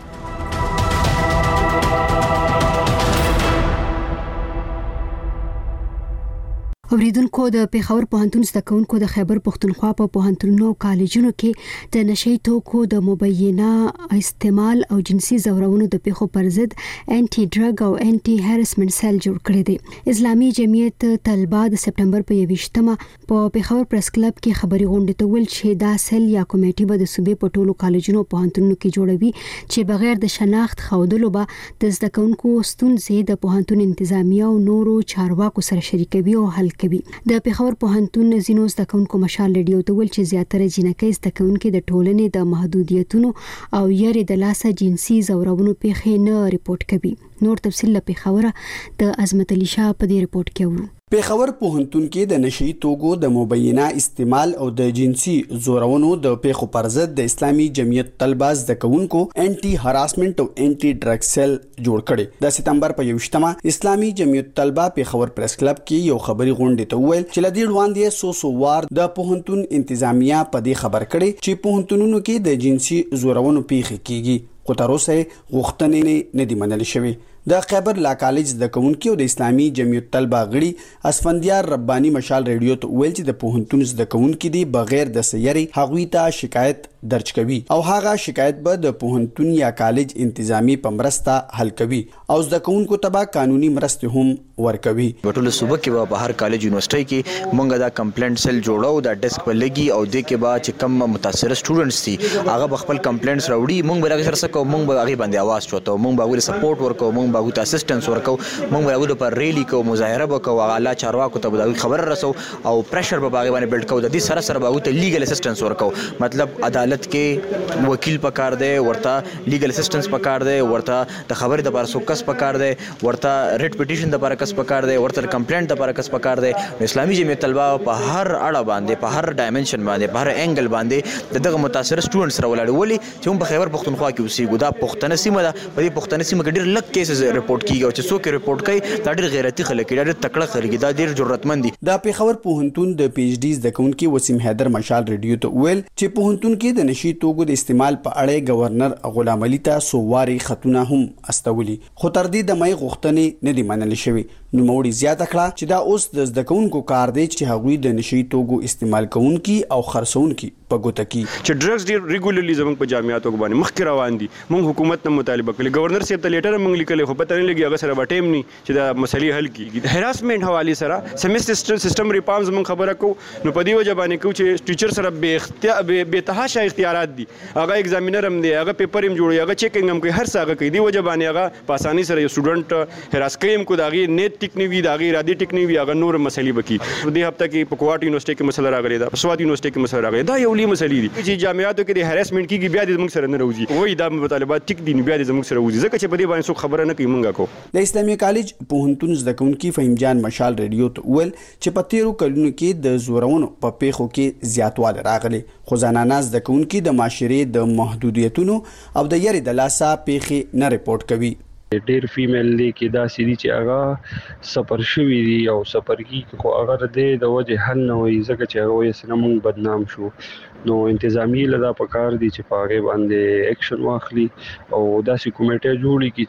اوریدونکو د پیښور پوهنتون زده کوونکو د خیبر پښتونخوا په پوهنتونونو او کالجونو کې د نشئی توکو د مبینه استعمال او جنسي زورونو د پیښو پر ضد انټي ډرګ او انټي هراسمنت سیل جوړ کړی دی. اسلامي جمعیت طلبه د سپټمبر په 28مه په پیښور پریس کلب کې خبري غونډه ته ویل چې دا سیل یا کمیټه به د صوبې په ټولو کالجونو او پوهنتونونو کې جوړوي چې بغیر د شناخت خودلو به د زده کوونکو ستونزې د پوهنتون انتظامیه او نورو چارواکو سره شریکوي او حل کوي. د پیښور پوهنتون زینو زده کوونکو مشال ریډیو ته ویل چې زیاتره جنکۍ زده کوونکي د ټولنې د محدودیتونو او یاري د لاسه جنسي زورونو پیښې نه ریپورت کوي. نور تفصیل له پیښوره د عظمت علي شاه په دې ریپورت کې اورو. پیښور پوهنتون کې د نشئی توکو د مبینه استعمال او د جنسي زورونو د پیښو پر ضد د اسلامي جمعیت طلبه زده کوونکو انټي هراسمنت او انټي ډرګ سیل جوړ کړي. د سپتمبر په 28مه اسلامي جمعیت طلبه پیښور پریس کلب کې یو خبري غونډه ته ویل چې لدی وړاندې سو وار د پوهنتون انتظامیه په دې خبر کړي چې پوهنتونونو کې د جنسي زورونو پیښې کیږي، خو تر اوسه غوښتنې نه دي منل شوې. د خیبر لا کالج د کوونکو د اسلامي جمعیت طلبه غړي اسفندیار ربانی مشال ریډیو ته ویل چې د پوهنتون د کوونکو دی بغیر د سیاري هغوی ته شکایت درج کوي او هغه شکایت به د پوهنتون یا کالج انتظامی په مرسته حل کوي او د کوونکو ته قانوني مرسته هم ورکوي. ټول صوبه کې به هر کالج یونیورسيټي کې مونږ دا کمپلینټ سیل جوړو، دا ډیسک په لګي او د کې به چې کم متاثر سټوډنټس دي هغه خپل کمپلینټس راوړي، مونږ به هغه سره کوو، مونږ به هغه باندې आवाज چوتو، مونږ به هغه سپورټ ورکو، مونږ به هغه اسسټنس ورکو، مونږ به هغه پر ریلی کو مظاهره وکړو، اعلی چارواکو ته به خبر رسو او پریشر به هغه باندې بلډ کو، د دې سره به هغه ته لیګل اسسټنس ورکو. مطلب عدالت کې وکیل پکار دی، ورته لیګل اسسټنس پکار دی، ورته د خبرې د بار سوکس پکار دی، ورته ریټ پټیشن د بار کس پکار دی، ورته کمپلینټ د بار کس پکار دی. اسلامي جمعیت طلبه په هر اړه باندې په هر ډایمنشن باندې په هر انګل باندې دغه متاثر سټوډنټس راولاړ ولي چې هم په خیبر پښتونخوا کې اوسېږو. دا پښتنه سیمه ده، په دې پښتنه سیمه کې ډېر لږ کیسز ریپورت کیږي او چې څوک ریپورت کوي دا ډېر غیرتي خلک دي، ډېر تکړه خلک دي، دا ډېر جرأتمند دي. د پیښور پوهنتون د پی ایچ ډي زده کوونکي وسیم حیدر مشال ریډیو ته ویل چې پوهنتون کې د نشئی توکو د استعمال په اړه گورنر غلام علي ته سوواري خطونه هم استولي، خو تر دې د مې غوښتنې نه دي منل شوې. نو موړي زیاته کړه چې دا اوس د زده کوونکو کار دی چې هغوی د نشئی توکو استعمال کوونکي او خرڅونکي په ګوته کې چې ډرګز ډیر ریګولرلی زموږ په جامعاتو باندې مخکې روان دي. موږ حکومت ته مطالبه کړې، گورنر صاحب ته لیټر موږ لیکلې، خو پته نه لګي هغه سره ټیم نه چې دا مسلې حل کیږي. هراسمنت حواله سره سیمستر سیستم ریفارمز موږ خبره کو، نو په دې وجه باندې کو چې ټیچر سره به تحاشا اختیارات دي، هغه ایگزامینر هم دی، هغه پیپر هم جوړي، هغه چیکینګ هم کوي، هر څه هغه کوي. دی وجه باندې هغه په اساني سره یو سټوډنټ هراس کوي کو داغي نیټ ټیکنیوي داغي رادي ټیکنیوي هغه نور مسلې بکی. دې هفته کې په کوټ یونیورسيټي کې مسله راغلی دا، سوات یونیورسيټي کې مسله راغلی دا، یو لوی مسلې دي چې جامعاتو کې د هراسمنت کیږي، بیا د موږ سره نه راوځي. وای دا مطالبات ټیک دي، بیا د موږ سره راوځي ځکه چې په دې باندې څوک خبره نه کوي. موږ کو د اسلامي کالج پوهنتون زده کوونکي فهیم جان مشال ریډیو ته ویل چې په 13 کلونو کې د زورونو په پیښو کې زیاتوالی راغلی، خو زنانه زده کوونکي د معاشري د محدودیتونو او د یاري د لاسه پیښې نه ریپورت کوي. ډېر فیمیل دی کې دا سړي چې هغه سفر شوي دي او سفر کې خو هغه د وجه حل نه وي ځکه چې هغه یې سره موږ بدنام شو. نو انتظامیه لدا پکار دي چې پاغه باندې اکشن واخلي او داسې کمیټه جوړي کی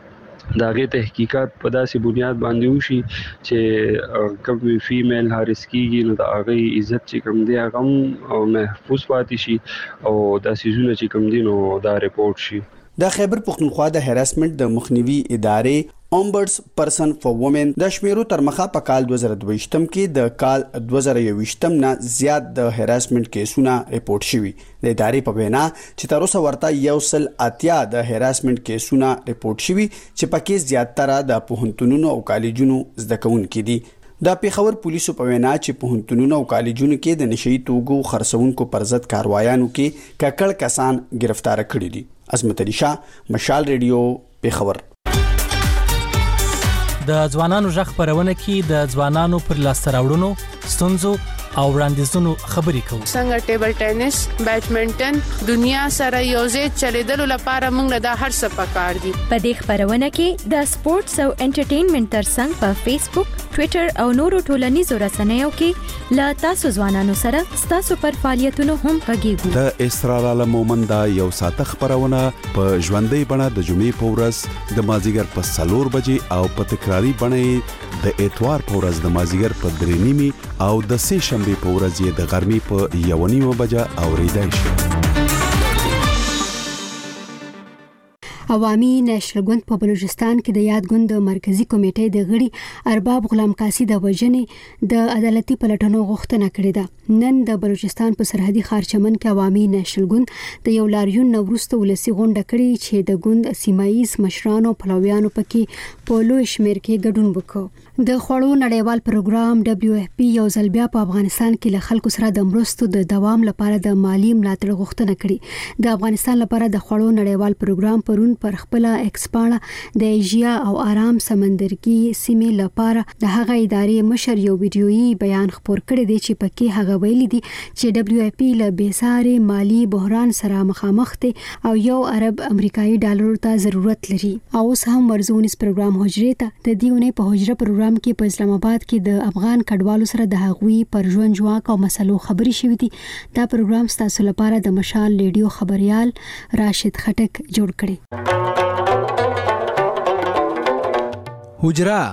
چې داغه تحقیقات په داسې بنیاد باندې وشي چې کوم فیمیل هارس کیږي نو د هغه عزت چې کوم دی هغه محفوظ پاتې شي او داسې زونه چې کوم دي نو دا ریپورت شي. د خیبر پښتونخوا د هراسمنت د مخنیوي ادارې اومبرز پرسن فور وومن د شمیرو تر مخه په کال 2022 کې د کال 2021 نه زیات د هراسمنت کیسونه ریپورت شوي. د ادارې په وینا چې تر اوسه ورته 180 د هراسمنت کیسونه ریپورت شوي چې پکې زیاتره د پوهنتونونو او کالجونو زده کوونکي دي. د پیښور پولیسو په وینا چې پوهنتونونو او کالجونو کې د نشئی توکو خرڅونکو پر ضد کاروایانو کې ککړ کسان گرفتار کړي دي. عظمت علي شاه، مشال ریډیو، پیښور. د ځوانانو ژغ خبرونه کې د ځوانانو پر لاسته راوړنو، ستونزو او وړاندیزونو خبرې کوو. څنګه ټیبل ټینس، بیډمنټن دنیا سره یوځای چلیدلو لپاره موږ له هر څه پکار دي. په دې خبرونه کې د سپورتس او انټرټینمنټ ترڅنګ په فیسبوک، ټوئیټر او نورو ټولنیزو رسنیو کې لا تاسو ځوانانو سره تاسو پر فعالیتونو هم غږیږو. د اسرار عالم مومندا یو ساعت خبرونه په ژوندۍ بڼه د جمعې په ورځ د مازیګر په 4 بجې او په تکراری بڼه د اتوار په ورځ د مازیګر په 3:30 او د سه شنبه په ورځ د غرمې په 1:30 بجې اوریدای شي. عوامي نېشنل ګوند په بلوچستان کې د یاد ګوند مرکزی کمیټې د غړي ارباب غلام قاسی د وژنې د عدالتي پلټنو غوښتنه کړې ده. نن د بلوچستان په سرحدي ښار چمن کې عوامي نېشنل ګوند د یو لاریون نوروسته ولسی غونډه کړې چې د ګوند سیمایي مشرانو پلویانو پکې په لوی شمیر کې ګډون وکړ. د خوړو نړیوال پروګرام WFP یو ځل بیا په افغانستان کې له خلکو سره د مرستو د دوام لپاره د مالی ملاتړ غوښتنه کړې. د افغانستان لپاره د خوړو نړیوال پروګرام پرون پر خپل ایکسپاڼه د ایشیا او آرام سمندرګي سیمې لپاره د هغه ادارې مشر یو ویډیويي بیان خپور کړی دی چې پکې هغه ویلي دي چې WFP له بیسارې مالی بحران سره مخامخ دي او $1 ارب امریکایي ډالر ته ضرورت لري. او اوس هم ورزونیز پروګرام حجره ته د دیونه په حجره پروګرام کې په اسلام آباد کې د افغان کډوالو سره د هغوی پر ژوند جواک او مسلو خبري شوې دي. دا پروګرام ستاسو لپاره د مشال ریډیو خبريال راشد خټک جوړ کړي. حجره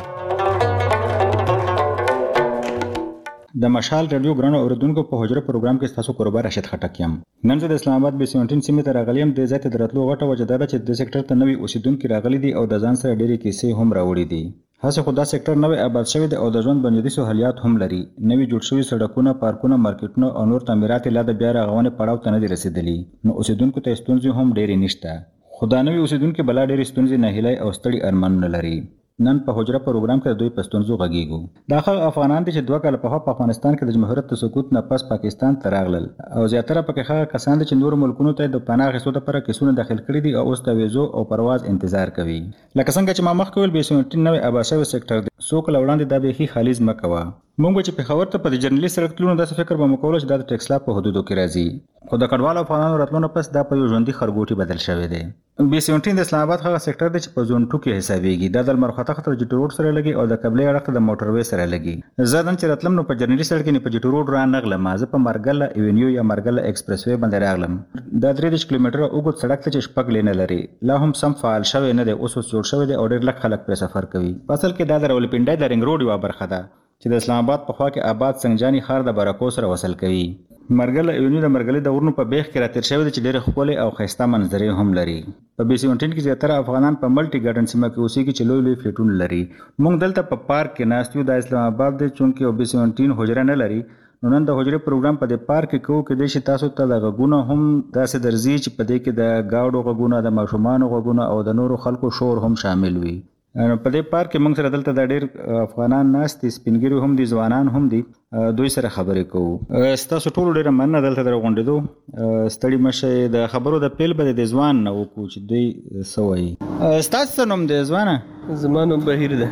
د مشال رادیو ګرانو اوریدونکو په حجره پروګرام کې تاسو کوربه راشد خټک یم. نن زه د اسلام آباد B17 سیمې ته راغلی یم. د ذات درتلو غټه وجه دا ده چې د سېکټر ته نوې اوسیدونکو راغلي دي او د ځان سره ډېری کیسې هم راوړي دي. هڅه خو دا سېکټر نوې آباد شوی دی او د ژوند بنیادي سہولیات هم لري. نوې جوړ شوي سړکونه، پارکونه، مارکیټونه او نور تعمیرات لا د بیا رغونې پړاو ته نه دي رسیدلي. نو اوسیدونکو ته ستونزې هم ډېرې نشته. خو دا نوې اوسیدونکو بلا ډېرې ستونزې، ناهیلۍ او ستړي ارمانونه لري. نن په حجره پروګرام کې دوی پښتونزو غږیږو. دا خلک افغانان دي چې 2 کال په افغانستان کې د جمهوریت سقوط نه پس پاکستان ته راغلل او زیاتره پکې هغه کسان دي چې نور ملکونو ته د پناه غوښتلو لپاره کیسونه داخل کړي دي او اوس د ویزو او پرواز انتظار کوي. لکه څنګه چې ما مخکې ویل B17 نوې آباد شوی سېکټر دی. څوک لوړاندې دا به هی خالص مکوا. مونږ چې په خبر ته په جرنالي سره تلونو داسې فکر به مکول چې دا د ټیکس لا په حدودو کې راځي. خو د کډوالو افغانانو راتلونو پس دا په یو ژوندۍ خرګوټي بدل شوی دی. B17 د اسلام آباد هغه سېکټر دی چې په زون 2 کې حسابيږي. دا د مرخته خطر جټ روډ سره لګي او د قبلې اړخ د موټر وې سره لګي. زه نن چې راتلم نو په جرنالي سره کې نه په جټ روډ را نغلم. زه په مرګله ایونیو یا مرګله ایکسپریس وې باندې راغلم. دا 3 کیلومتره اوږد سړک ته چې شپږ لینه لري. لا هم سم فعال شوی نه دی. اوس جوړ شوی دی او ډېر لږ خلک په سفر کوي. اصل کې دا د راولپنډۍ د رنګ روډ یو برخه ده چې د اسلام آباد په خوا کې آباد سنجانی خار د برکو سره وصل کوي. مرګله ایونیو د مرګله د ورونو په بیخ کې راتیر شوی دی چې ډېر ښکلي او ښایسته منظرې هم لري. په B17 کې زیاتره افغانان په ملټي ګارډن سیمه کې اوسېږي چې لوی لوی فلیټونه لري. موږ دلته په پارک کې ناست یو. د اسلام آباد دی چونکې B17 حجره نه لري. نو نن د حجره پروګرام په دې پارک کې کوو کې د شي تاسو ته د غږونه هم داسې درځي چې په دې کې د گاډو غږونه، د ماشومان غږونه او د نورو خلکو شور هم شامل وي. په دې پارک کې موږ سره دلته د ډېر افغانان ناست دي، سپینګیري هم دي، ځوانان هم دي. دوی سره خبرې کوو. ستاسو ټولو ډېره مننه دلته راغونډېدو. ستړي مشئ. د خبرو د پیل به د ځوان نه وکړو چې دوی څه وایي. ستاسو څه نوم دی ځوانه؟ زما نوم بهیر دی.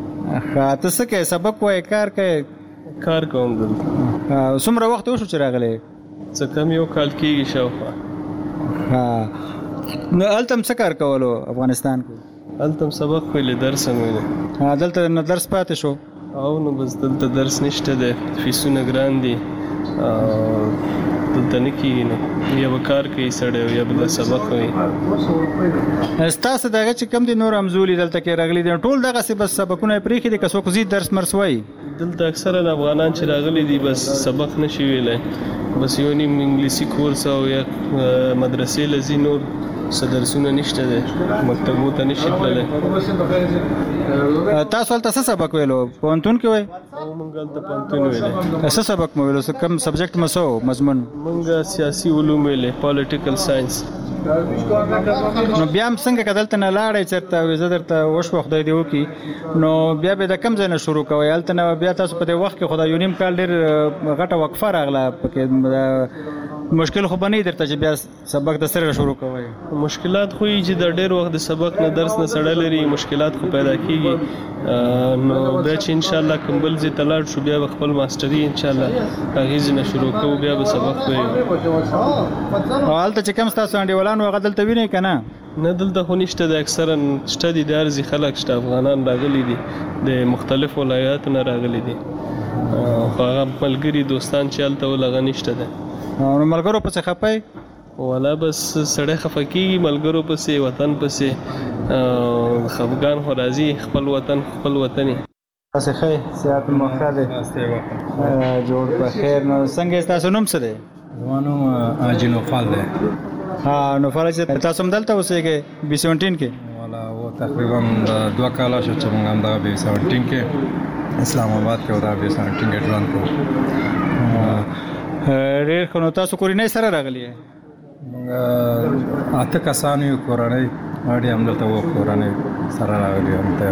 ته څه کوې؟ سبق وایې؟ کار کوې؟ کار کوم دلته. څومره وخت وشو چې راغلی؟ څه کم 1 کال کېږي شاوخوا. نو هلته هم څه کار کولو افغانستان کې؟ هلته هم سبق ویلې، درس هم ویلې. دلته نه درس پاتې شو؟ او نو بس دلته درس نشته دی، فیسونه ګران دي، دلته نه کېږي. نو یا به کار کوي سړی یا به سبق وایي. ستاسو دغه چې کوم دي نور همزولي دلته کې راغلي دي ټول دغسې بس سبقونه یې پرېښي دي که څوک ځي درس مرس وایي؟ دلته اکثرا افغانان چې راغلي دي بس سبق نشي ویلی، بس یو نیم انګلیسي کورس او یا مدرسې له ځي، نور څه درسونه نشته دی، مکتبو ته نشي تللی. تاسو هلته څه سبق ویلو؟ پوهنتون کې وایي؟ موږ هلته پوهنتون ویلی. څه سبق مو ویلو؟ کوم سبجیکټ مو څه و مضمون؟ موږ سیاسي علوم ویلې، پالیټیکل ساینس. نو بیا هم څنګه که دلته نه لاړئ چېرته ویزه درته وشوه خدای دې وکړي، نو بیا به د کوم ځای نه شروع کوئ؟ هلته نه بیا تاسو په دې وخت کې خو دا یو نیم کال ډېر غټه وقفه راغله پکې مشکل خو بنې درته چې بیا سبق د سره شروع کوي. مشکلات خو چې د ډېر وخت د سبق نه درس نه سره لري مشکلات خو پیدا کیږي نو بیا چې ان شاء الله کمبل زی تلاړ شو بیا خپل ماستری ان شاء الله هغه نه شروع کوو بیا به سبق وایو. حالت چې کم تاسو انډیوالانو هغه دلته ویني کنه؟ نه دلته خو نشته د اکثرا شته دي د ارزي خلک شته افغانان راغلي دي د مختلف ولایاتو نه راغلي دي هغه ملګری دوستان چې هلته ولغه نشته ده. نو ملګرو پسې خپای ولا بس سړی خفکی ملګرو پسې وطن پسې خفګان خو راځي خپل وطن تاسو ښه صحت مخاله جوړ په خیر. نو څنګه تاسو نوم څه دی؟ زما نوم اجنو فال دی. نو فال چې تاسو هم دلته اوسېږئ B17 کې؟ والا و تقریبا 2 کاله شو چې موږ هم دغه B17 کې اسلام آباد کې او دا B17 کې ژوند کوو. ډېر ښه. نو تاسو کورنۍ سره راغلي یې؟ موږ 8 کسان یو کورنۍ اړې هم دلته وو کورنۍ سره راغلي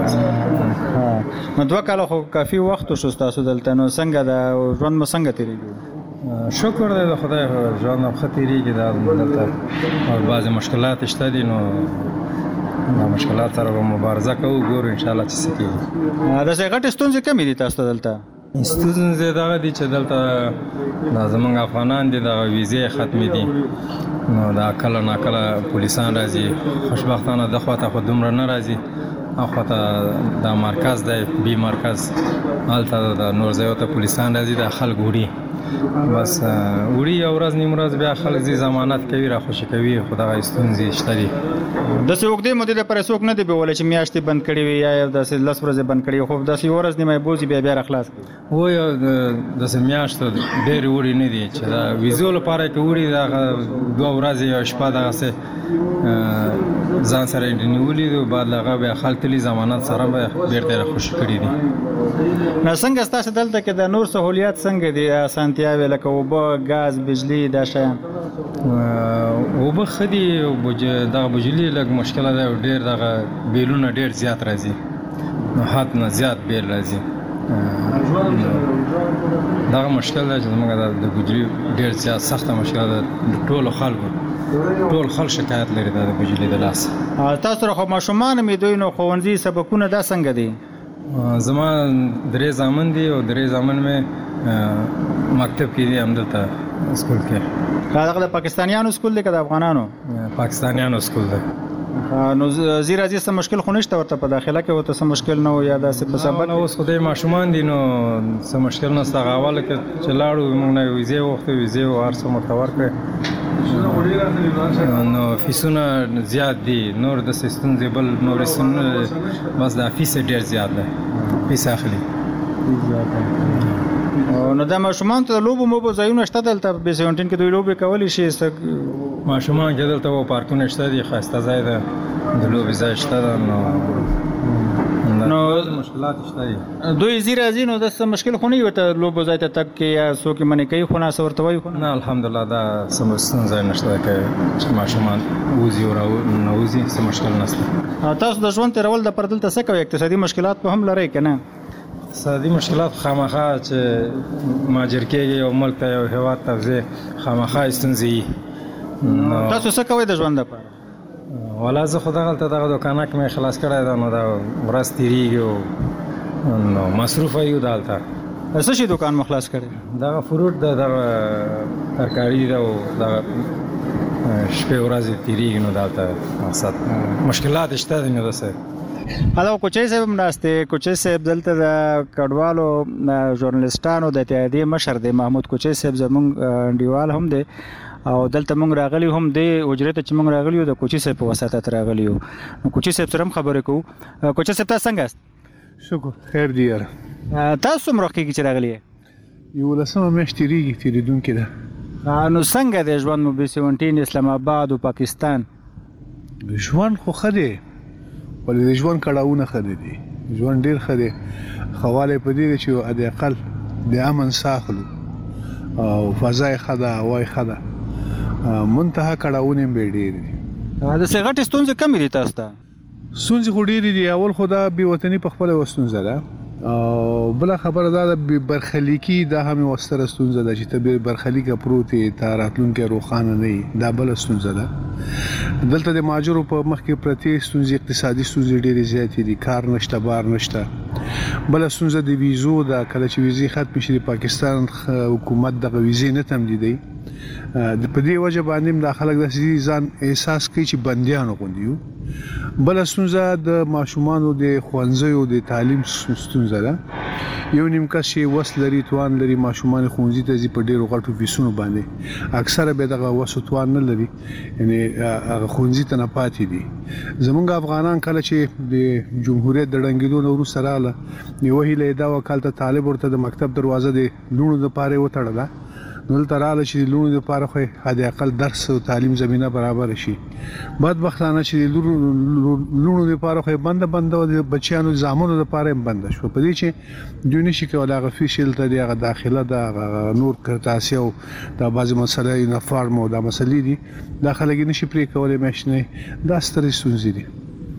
یو. نو 2 کاله خو کافي وخت شو تاسو دلته. نو څنګه دا ژوند مو څنګه تېرېږي؟ شکر دی د خدای ژوند هم ښه تېرېږي دا دلته بعضې مشکلات شته دي نو دا مشکلات سره به مبارزه کوو ګورو انشاءالله چې څه کېږي. داسې غټې ستونزې کمې دي تاسو ته دلته؟ ستونزې دغه دي چې دلته دا زمونږ افغانان دي دغه ویزې ختمې دي نو دا کله ناکله پولیسان راځي خوشبختانه د خواته خو دومره نه راځي اخواته دا مرکز دی بي مرکز هلته د نور ځایو ته پولیسان راځي د خلک وړي بس وړي یو ورځ نیم ورځ بیا خلک ځي ضمانت کوي راخوشي کوي خو دغه ستونزې شته دي. داسې اوږدې مودې دپاره څوک نه دی بیولی چې میاشتې بند کړي وي یا داسې 10 ورځې بند کړي خو داسې یو ورځ نیمه بوځي بیا راخلاص کړي و یو داسې میاشتو ډېرې وړي نه دي چې دا ویزو لپاره که وړي دغه 2 ورځې یو شپه دغسې ځان سره نیولي دي بعد له هغه بیا خلک تلي ضمانت سره به بېرته راخوشي کړي دي. نو څنګه ستاسو دلته کې د نور سهولیات څنګه دي اسانتیاوې لکه اوبه ګاز بجلي دا شیان؟ اوبه ښه دي دغه بجلي لږ مشکله ده او ډېر دغه بیلونه ډېر زیات راځي نو حد نه زیات بیل راځي دغه مشکل ده چې زموږ د بجلي ډېر زیات سخته مشکله ده ټولو خلکو ټول خلک شکایت لري د بجلي د لاسه. تاسو سره خو ماشومان مې دوی نو ښوونځي سبقونه دا څنګه دي؟ زما 3 زامن دي او 3 زامن مې مکتب کې دي همدلته سکول کې. هغه د پاکستانیانو سکول دی که د افغانانو؟ پاکستانیانو سکول دی. نو زی راځي څه مشکل خو نشته ورته په داخله کې ورته څه مشکل نه و یا داسې په سبق؟ اوس خو د ماشومان دي نو څه مشکل نشته. هغه اوله کې چې لاړو موږ نه ویزې وغوښتې ویزې او هر څه ورته ورکړې نو فیسونه زیات دي نور داسې ستونزې بل نورې ستونزې بس دا فیس ډېر زیات دی فیس اخلي. نو دا ماشومان ته د لوبو موبو ځایونه شته دلته B17 کې دوی لوبې کولی شي؟ ماشومان کې دلته و پارکونه شته دي ښایسته ځای ده د لوبې ځای شته ده نو مشکلات شته دي. دوی ځي راځي نو داسې مشکل خو نه وي ورته لوبو ځای ته تګ کې یا څوک یې منې کوي خو نه څه ورته وایي خو نه الحمدلله دا څه ستونزه نشته چې ماشومان وځي او راوځي څه مشکل نشته. تاسو د ژوند تېرول دپاره دلته څه کوئ؟ اقتصادي مشکلات به هم لرئ که نه؟ اقتصادي مشکلات خامخا چې مهاجر کېږي یو ملک ته یو هېواد ته ځې خامخا ستونزې وي. تاسو څه کوئ د ژوند دپاره؟ والا زه خو دغلته دغه دوکانه کې مې خلاص کړی ده نو دا ورځ تېرېږي نو مصروفه یو دلته. څه شي دوکان مو خلاص کړی؟ دغه فروټ ده دغه ترکاري ده او دغه شپې ورځې تېرېږي نو دلته مقصد مشکلات شته دي نو داسې. هلو کوچی صاحب هم ناست دی. کوچی صاحب دلته د کډوالو ژورنالستانو د اتحادیې مشر دی. محمود کوچی صاحب زموږ انډیوال هم دی او دلته موږ راغلي هم دی حجرې ته چې موږ راغلي یو د کوچی صاحب په وساطت راغلي یو. نو کوچی صاحب سره هم خبرې کوو. کوچی صاحب تاسو څنګه یاست؟ شکر خیر دی یاره. تاسو څومره وخت کېږي چې راغلي یې؟ 11 میاشت تېرېږي تېرېدونکې ده. نو څنګه دی ژوند مو B17 اسلام آباد او پاکستان؟ ژوند خو ښه دی ولې د ژوند کړاوونه ښه دي ژوند ډېر ښه دی. ښه والی په دې دی چې حد اقل د امن ساه اخلو او فضا یې ښه ده هوا یې ښه ده منتهه کړاوونه یې بیا ډېر دي. داسې غټې ستونزې کمې دي تاسو ته؟ ستونزې خو ډېرې دي. اول خو دا بې وطني په خپله یوه ستونزه ده بل خبره دا د برخلیکي دا هم وستره ستونزه ده چې ته برخلیکه پروتي ته راتلونکي روخانه نه دا بل ستونزه ده. دلته د ماجرو په مخ کې پرتی ستونزې اقتصادي ستونزې ډېرې زیاتې دي، کار نشته، بار نشته. بل ستونزه د ویزو ده، کله چې ویزې ختم شي د پاکستان حکومت د ویزې نه تمدیدي. د په دې وجه باندې د خلک د ځان احساس کوي چې بنديانو غوندي. بل ستونزه د ماشومانو د خوانځيو د تعلیم ستونزه ده. یو نیم کس چې وس لري توان لري ماشومان خوانځي ته ځي په ډیرو غټو فیسونو باندې اکثره به دغه وس توان نه لري، یعنی هغه خوانځي ته نه پاتې دي. زمونږ افغانان کله چې د جمهوریت د ډنګیدو نورو سره له یو هیله دا وکالت طالب ورته د مکتب دروازه د لونو د پاره وټړله، نو تراله چې لونو د پاره خو حد اقل درس او تعلیم زمينه برابر شي. بدبختانه چې لونو د پاره خو بند او د بچیانو زامنو د پاره بند شو. په دې چې دوی نشي کولای غفیشل ته دغه داخله د نور کرتاسي او د بعض مسله یونیفارم او د مسلې دي داخله نشي پرې کولای ماشنه دا ستري سونزي دي.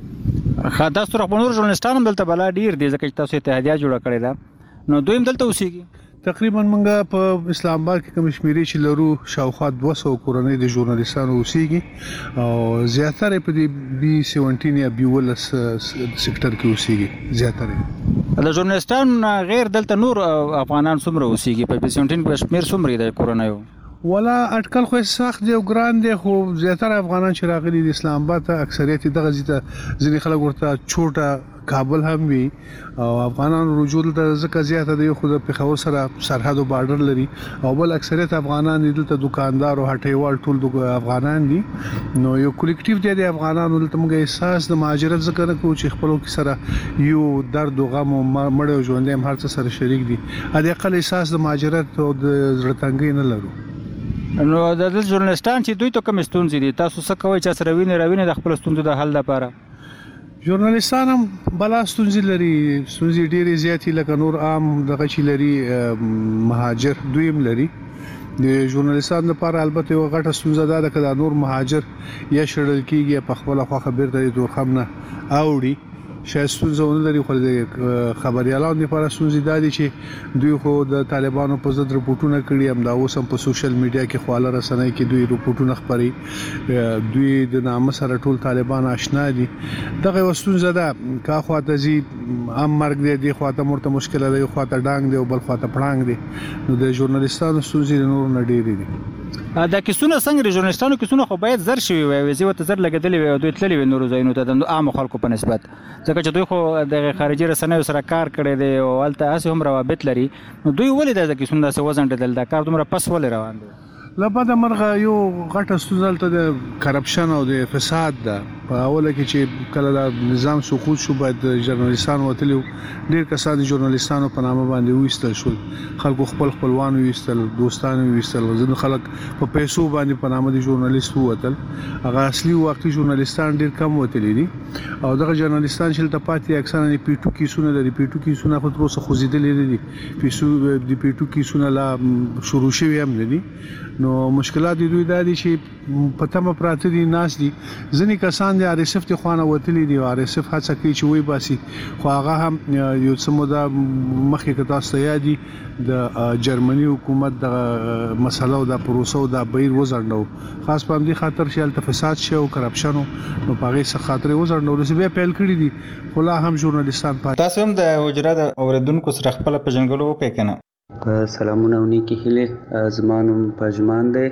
خاص تر خپل نور ژورنالستان هم دلته بلا ډیر دي ځکه چې تاسو اتحادیه جوړ کړی دا نو دوی هم دلته اوسېږي. تقریبا موږ په اسلام آباد کې کوم شمیرې چې لرو شاوخوا 200 کورنۍ د ژورنالستانو اوسېږي او زیاتره په دې بي 17 یا بي 18 سېکټر کې اوسېږي. زیاتره د ژورنالستانو غیر دلته نور افغانان څومره اوسېږي په بي 17 کې شمیر څومره د کورنۍ ولا اټکل خو سخت دی او ګران دی، خو زیاتره افغانان چې راغلي د اسلام آباد ته اکثریت دغه ځینې خلک ورته چوټه کابل هم وي او افغانان رجوع ته ځکه زیاته دی خو د پیښور سره سرحد او بارډر لري او بل اکثریت افغانان دلته دکاندار او هټیوال ټول افغانان دي. نو یو کلیکټیو دی د افغانانو دلته موږ احساس د مهاجرت ذکر کوو چې خپلو کې سره یو درد او غم او مړ او ژوند هم هر څه سره شریک دي. د اقل احساس د مهاجرت او د زړتنګي نه لرو. نو د ژورنالستان چې دوی ته کوم ستونزې دي تاسو څه کوئ چې سره ویني د خپل ستونزو د حل لپاره؟ ژورنالستان هم بلا ستونزې لري، ستونزې ډېرې زیاتې لکه نور عام دغه چې لري مهاجر دوی هم لري. د ژورنالستانو لپاره البته یو غټه ستونزه ده چې نور مهاجر یا شړل کیږي په خپل خوا خبر ته دورخم نه اوړي شاید ستونزه ونه لري، خو د خبريالانو لپاره ستونزې دي چې دوی خو د طالبانو په ضد رپورټونه کړي هم دا اوس هم په سوشل میډیا کې خواله رسنۍ کې دوی رپورټونه خبري، دوی د نام سره ټول طالبان آشنا دي. دغه ستونزه ده کا خواته زی ام مرګ دی خواته مرته مشکل دی خواته ډانګ دی او بل خواته پړانګ دی. نو د ژورنالستانو ستونزې نور نه ډېرې دي. دا کیسونه څنګه د ژورنالستانو کیسونه خو باید زر شوي وي وزي وته زر لګیدلې وي دوی تللي وي نور ځایونو ته د عام خلکو په نسبت ځکه چې دوی خو د خارجي رسنیو سره کار کړی دی او الته هسه هم روابط لري. نو دوی ولې د کیسونه څه وزن دل دا کار دومره پس ولې روان دي؟ لبا د مرغه یو غټه ستونزه ته د کرپشن او د فساد ده. په اوله کې چې کله د نظام سقوط شو باید ژورنالستان وتلو ډیر کسان د ژورنالستانو په نامه باندې وېستل شول، خلکو خپل خپلوان وېستل، دوستان وېستل، ځینې خلک په پیسو باندې په نامه د ژورنالیست وتل. هغه اصلي واقعي ژورنالستان ډیر کم وتلی دي او دغه ژورنالستان چې ته پاتې اکثره پی ټو کیسونه لري. پی ټو کیسونه خو تر اوسه خوځېدلې دي، پی ټو کیسونه لا شروع شوي هم نه دي. نو مشکلات دوی دا دي چې په تمه پراته دي ناس دي. ځینې کسان د RSF ته خوانه وتلی دي او RSF هڅه کوي چې وای باسي، خو هغه هم یو څه موده مخکې کتا سیادي د جرمني حکومت د مسله او د پروسه او د بیر وزړنو خاص په دې خاطر چې فساد شي او کرپشن نو په هغه څه خاطر وزړنو رسېبه پیل کړی دي. خو لا هم ژورنالستان پاتې. تاسو هم د حجره د اوریدونکو سره خپل پیژنګلو وکړئ. سلامونه او نیکی هیله. زمانم پجمان دی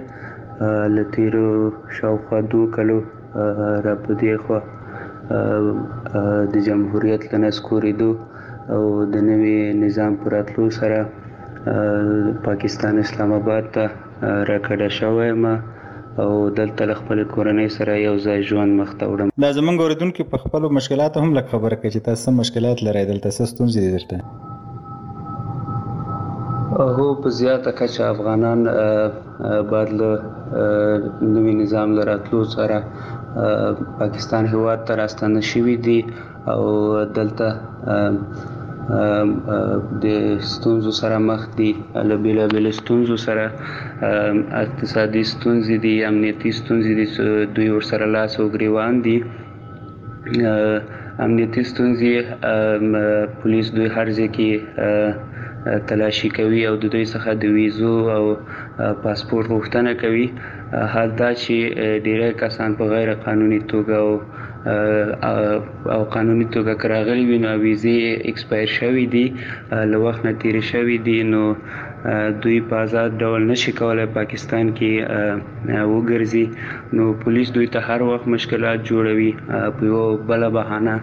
لتیرو شاوخوا 2 کلو را پدې خو د جمهوریت لنسکوریدو او د نوي نظام پراتلو سره پاکستان اسلام آباد ته راکړه شوم او دلته خپل کورنۍ سره یو ځای ژوند مخ ته وړم. دا زمونږ اوریدونکو په خپل مشکلات هم لږ خبره کوي چې تاسو مشکلات لرئ دلته څه ستونزې دي درته؟ هو په زیاته کچه افغانان بعد له نوي نظام لراتلو سره پاکستان هیواد ته راستنه شوي دي او دلته د ستونزو سره مخ دي، له بیلابیل ستونزو سره اقتصادي ستونزې دي، امنیتي ستونزې دي، دوی ورسره لاس او ګریوان دي. امنیتي ستونزې پولیس دوی هر ځای کې تلاشي کوي او د دوی څخه د ویزو او پاسپورت غوښتنه کوي. حال دا چې ډیری کسان په غیر قانوني توګه او قانوني توګه کراغلي وي نو ویزې ایکسپایر شوي دي، له وخت نه تیر شوي دي، نو دوی په آزاد ډول نشي کولای پاکستان کې وګرځي. نو پولیس دوی ته هر وخت مشکلات جوړوي، په یو بل بهانه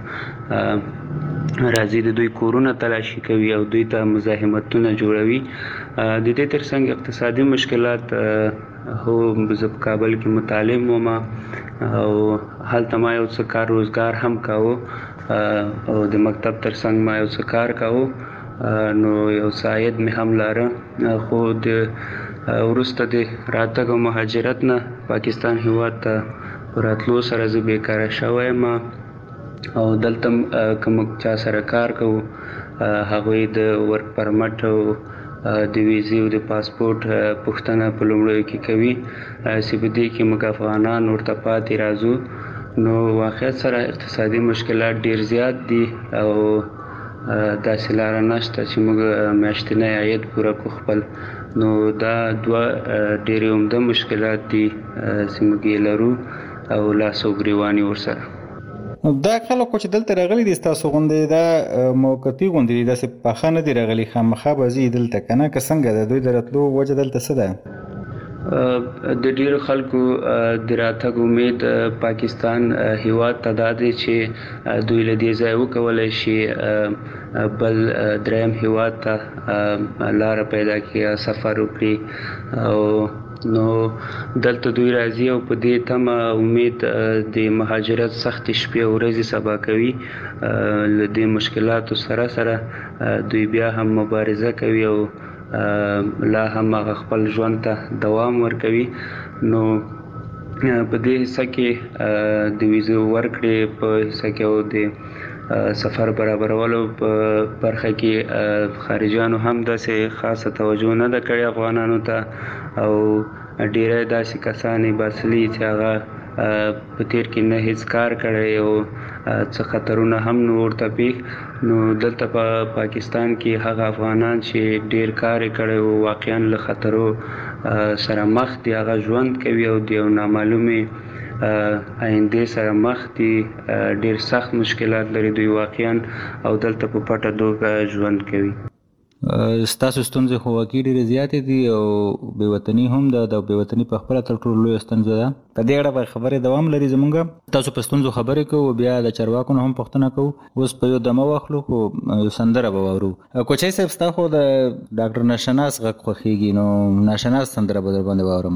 راځي د دوی کورونه تلاشي کوي او دوی ته مزاحمتونه جوړوي. د دې ترڅنګ اقتصادي مشکلات هو زه په کابل کې متعلم وم او هلته ما یو څه کار روزګار هم کاوه او د مکتب ترڅنګ ما یو څه کار کاوه، نو یو ساید مې هم لاره. خو د وروسته د راتګ او مهاجرت نه پاکستان هیواد ته په راتلو سره زه بیکاره شوی یم او دلته کوم چا سره کار کوو هغوی د ورک پرمټ او د ویزې او د پاسپورت پوښتنه په لومړیو کې کوي چې په دې کې موږ افغانان ورته پاتې راځو. نو واقعیت سره اقتصادي مشکلات ډیر زیات دي او داسې لاره نشته چې موږ میاشتنی عاید پوره کړو خپل. نو دا دوه ډېرې عمده مشکلات دي چې موږ یې لرو او لاس او ګریوان یې ورسره. دا خلکو چې دلته راغلي دي ستاسو غوندې دا موقتي غوندې دي، داسې پاخه نه دي راغلي، خامخا به ځي دلته که نه که څنګه ده؟ دوی د راتلو وجه دلته څه ده؟ د ډیرو خلکو د راتګ امید پاکستان هیواد ته دا دی چې دوی له دې ځای وکولی شي بل دریم هیواد ته لاره پیدا کړي، سفر وکړي او نو دلته دوی راځي او په دې تمه امید د مهاجرت سختې شپې او ورځې سبا کوي. له دې مشکلاتو سره سره دوی بیا هم مبارزه کوي او لا هم هغه خپل ژوند ته دوام ورکوي. نو په دې حصه کې د ویزو ورکړې په حصه کې او د سفر برابرولو په برخه کې خارجيانو هم داسې خاصه توجه نه ده کړې افغانانو ته او ډیری داسې کسان باسلي چې هغه په تیر کې نه هیڅ کار کړی او څه خطرونه هم نه ورته پیښ. نو دلته په پاکستان کې هغه افغانان چې ډیر کار کړی او واقعا له خطرو سره مخ دي، هغه ژوند کوي او د یو نامعلومې آینده سره مخ دي، ډیر سخت مشکلات لري دوی واقعا او دلته په پټه توګه ژوند کوي. ستاسو ستونزې خو واقعي ډېرې زیاتې دي او بېوطني هم ده، د بېوطني په خپله تر ټولو لویه ستونزه ده. په دې اړه به خبرې دوام لري زموږ. تاسو په ستونزو خبرې کوو، بیا د چارواکو نه هم پوښتنه کوو. اوس په یو دمه واخلو خو یو سندره به واورو. کوچی صاحب ستا خو د ډاکټر ناشناس غږ خوښېږي، نو ناشناس سندره به در باندې واورم.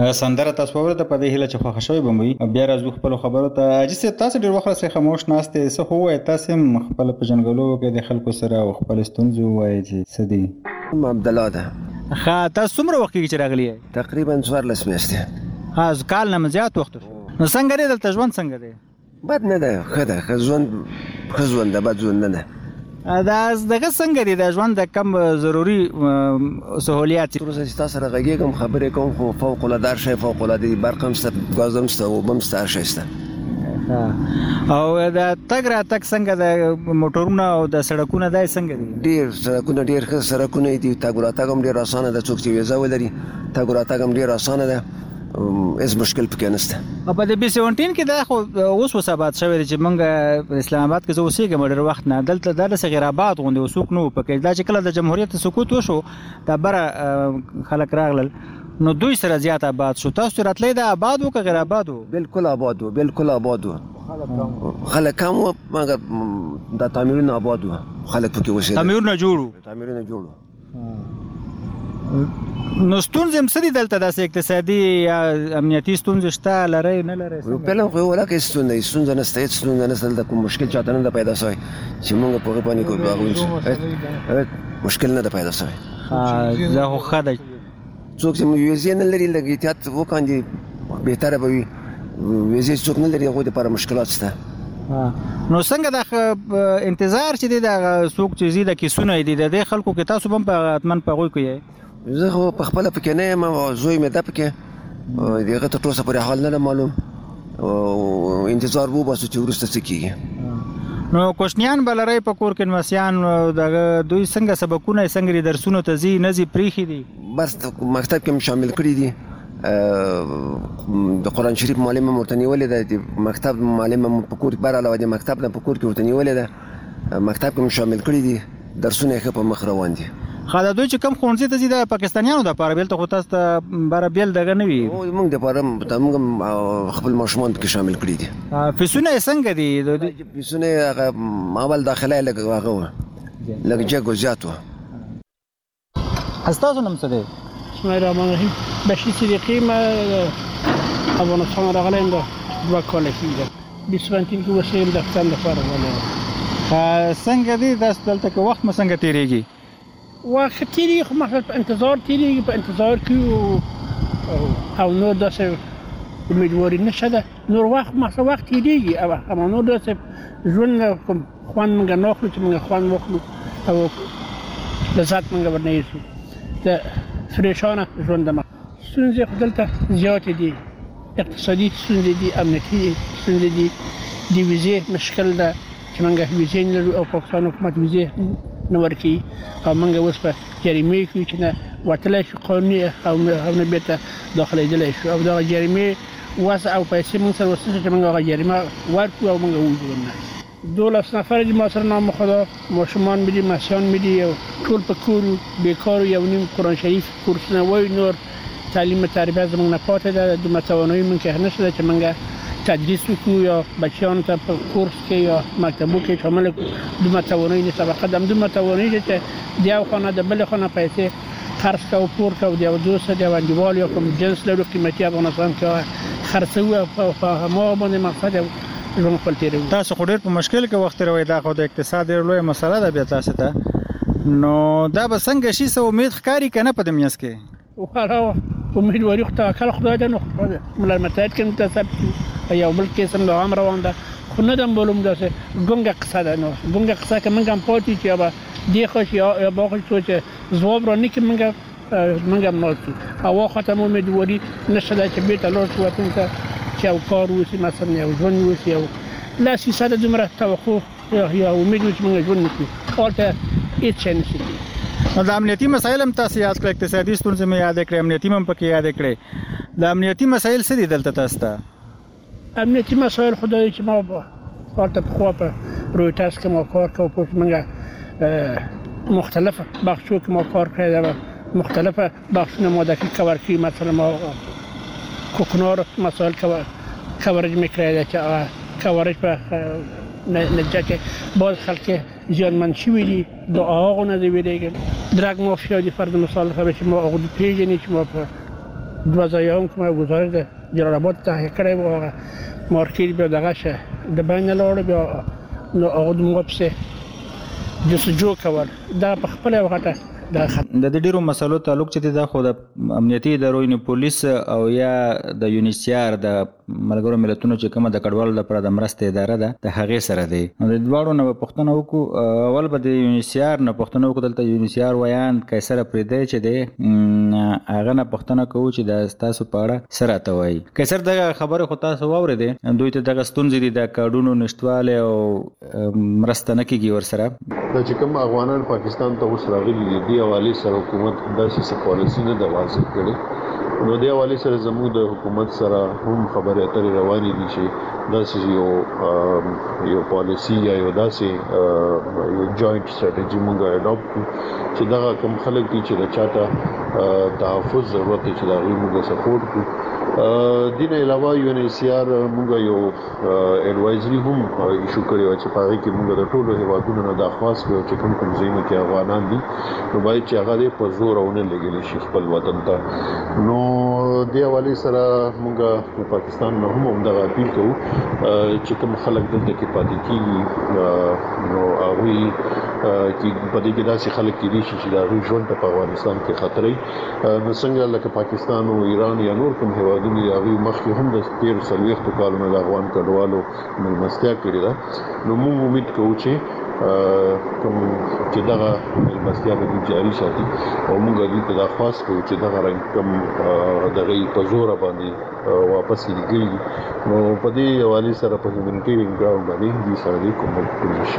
سندره تاسو ورته په دې هله چې خوښ شوی بموي بیا راځو خپل خبرو ته چې تاسو ډیر وخت سره خاموش ناشته څه خو وای تاسو خپل په جنګلو کې د خلکو سره خپل ستونزې وای چې سدي عبد الله ده ها تاسو څومره وخت کې راغلی تقریبا 14 میاشتې ها کال نه زیات وخت نو څنګه دی دلته ژوند څنګه دی بد نه ده خدای ژوند ده بد ژوند نه دا دغه څنګه دی د ژوند د کم ضروری سہولیات تاسو سره غږیږم خبرې کوم خو فوق العاده شی فوق العاده برقم ست غازم ست او بم ست شایسته او دا تګ را تک څنګه د موټرونو او د سړکونو دای څنګه دي ډیر سړکونه ډیر ښه سړکونه دي تګ را تګ هم ډیر اسانه ده څوک چې ویزه ولري تګ را تګ هم ډیر اسانه ده اس مشکل پکې نشته په د بي 17 کې دا خو اوس وسابات شوی چې موږ اسلام آباد کې زه اوسېږم ډېر وخت نه دلته د صغیر آباد غونډه وسوک نو پکې دا چې کله د جمهوریت سقوط وشو دا بره خلک راغلل نو دوی سره زیات آباد شو تاسو راتلې دا آباد او غیر آباد بالکل آباد خلک هم مګر د تعمیرونو آباد خلک پکې وشه تعمیرونه جوړو نو ستونزې هم سړي دلته داسې اقتصادي یا امنیتي ستونزې شته لري نه لري په خو ولا کې ستونزه نشته د کوم مشکل چاته نه پیدا شوی چې موږ په غوښنه کوو باغونه مشکل نه پیدا شوی زه خو خدای څوک چې ویزه نه لري لګي احتیاط وکړي بهتره به وي ویزه څوک نه لري هغه لپاره مشکلات شته نو څنګه د انتظار چې د څوک چې زیاده کیسونه دي د خلکو کې تاسو هم په اتمن په غوي کوي زه خو په خپل پکې نه یم او زوی مې د پکې دغه ته ټوسه پر حال نه معلوم او انتظار وو بس چې ورسته څه کیږي نو کوشنیان بلری په کور کې نوسیان دغه دوی څنګه سبقونه څنګه درسونه ته زی نزي پریخي دي بس مکتب کې شامل کړی دي د قران شریف معلم مرتنی ولې د مکتب معلم په کور کې براله د مکتب نه په کور کې ورتنی ولې د مکتب کې شامل کړی دي درسونه یې په مخ روان دي خاله دوی چې کم خونځي ته زیاده پاکستانیانو د پاره بیل ته خو تاسو ته بار بیل دغه نه وي موږ د پاره موږ خپل ماشومان کې شامل کړی دي فیسونه څنګه دي فیسونه هغه مابل داخله لګه لګجه زیاتو استاسو نم څه دی بسم الله الرحمن الرحیم بشیر صدیقی ما افغانستان راغلم دا 2 کال کېږي 20 کې وسیم د ځان لپاره ولا څنګه دي د دلته کې وخت مې څنګه تیریږي وخت تیریږي خو مثلا په انتظار تیریږي په انتظار کې او نور داسې امیدواري نشته ده نور وخت تیریږي اما نور داسې ژوند کوم خوان موږ نه اخلو چې موږ خوان واخلو او لذت موږ ورنه یېسو د فریشانه ژوند مخ ستونزې خو دلته زیاتې دي اقتصادي ستونزې دي امنیتي ستونزې دي د ویزې مشکل ده چې موږ ویزې نه لرو او پاکستان حکومت ویزې نه ورکوي او موږ اوس په جریمې کې چې نه وتلی شو قانوني او نه بیرته داخلېدلی شو او دغه جریمې وضع او پیسې موږ سره وسته چې موږ هغه جریمه ورکړو او موږ ووځو نه 12 نفر دي ما سره نام خدا ماشومان مې دي مسیحیان مې دي او ټول په کور بیکار یو نیم قرآن شریف کورسونه وایي نور تعلیم تربیه زموږ نه پاتې ده دومره توانایي موږ کې نشته چې موږ تدریس وکړو یا بچیانو ته په کورس کې یا مکتبو کې شامل کړو دومره توانایي نشته فقط هم دومره توانایي ده چې د یو خانه د بلې خانه پیسې خرڅ کوو پور کوو د یو دوست د یو انډیوال یا کوم جنس لرو قیمتي افغانستان کې خرڅوو او په هماغه باندې مقصد ژوند خپل تېروو تاسو خو ډېر په مشکل کې وخت تېروئ دا خو د اقتصاد ډېر لویه مسله ده بیا تاسو ته نو دا به څنګه شي څه امید ښکاري که نه په دې میاشت کې امیدواري خو توکل خدای ده نو ملل متحد کې متصب یو بل کیس هم دوام روان ده خو نه دم معلوم ده چې ګونګه قصه ده نو ګونګه قصه که موږ هم پاتې چې به دې خوش یا باقی تو چې ځواب را نه کې موږ هم ناستو او واخته مو امیدواري نشته ده چې بیرته لاړ شو وطن ته چې یو کار وشي مثلا یو ژوند وشي او لا سیاست دومره توقع یا امید چې موږ ژوند وکړو هلته هېڅ شی نشي نو د امنیتي مسایل هم تاسو یاد کړئ اقتصادي ستونزې مې یاد کړې امنیتي هم پکې یاد کړې د امنیتي مسایل څه دي دلته تاسو ته امنیتي مسایل خدای چې ما هلته پخوا په رویټرز کې ما کار کوو په موږ مختلف بخشو کې ما کار کړی ده مختلف بخشونه ما دقیق کور کړي مثلا ما کوکنار مسایل کورج میکړی ده چې کورج په نتیجه کې باز خلک زیانمند شوي دي د هغو نه دی ویرېږم درګ مافیا دي فرض مثال خبره چې ما هغو پیژني چې ما په دوه ځایه هم کومه گزارش د جلال آباد تحقیق کړی و هغه مارکیر بیا دغه شه د بین لاړ بیا نو هغه د موږ پسې جستجو کول دا په خپله وغټه د دې ډیرو مسلو تعلق چې دا خو د امنیتي ادارو نه پولیس او یا د یونیسیار د ملګرو ملتونو چې کومه د کډوالو لپاره د مرستې اداره ده د هغې سره دی. د دواړو نه پوښتنه وکړو، اول به د یونیسیار نه پوښتنه وکړو. دلته یونیسیار ویان قیصر پردی چې دی هغه نه پوښتنه کوو چې د تاسو په اړه څه راته وایي. قیصر دغه خبره خو تاسو واورېدې، دوی ته دغه ستونزې دي د کارډونو نشتوالی او مرسته نه کېږي ورسره. دا چې کوم افغانان پاکستان ته اوس راغلي دي دې حوالې سره حکومت داسې څه پالیسي نه ده واضح کړې، نو دې حوالې سره زموږ د حکومت سره هم خبرې اترې روانې دي چې داسې یو پالیسي یا یو داسې یو جوائنٹ سټریټجي موږ اډاپټ کړو چې دغه کوم خلک دي چې د چاته تحفظ ضرورت دی چې د هغوی موږ سپورټ کړو. دین علاوه یونیسیار موږ یو ایڈوایزري هم ایشو کړی و چې په هغې کې موږ د ټولو هیوادونو نه درخواست کړو چې کوم کوم ځایونو کې افغانان دي نو باید چې هغه دې په زور ونه لګېدلی شي خپل وطن ته. نو دې حوالې سره موږ د پاکستان نه هم همدغه اپیل کوو چې کوم خلک دلته کې پاتې کېږي نو هغوی کې په دې کې داسې خلک کېدای شي چې د هغوی ژوند ته په افغانستان کې خطر وي. نو څنګه لکه پاکستان او ایران یا نور کوم هیوادونه دي هغوی مخکې هم د 13-40 کالو نه د افغان کډوالو مېلمستیا کړې ده. نو موږ امید کوو چې کوم چې دغه مېلمستیا به جاري ساتي او موږ دوی ته درخواست کوو چې دغه رنګ کوم دغه په زوره باندې واپس لګېږي نو په دې حوالې سره په هیومنیټیرین ګراوند باندې دوی سره دې کومک وکړي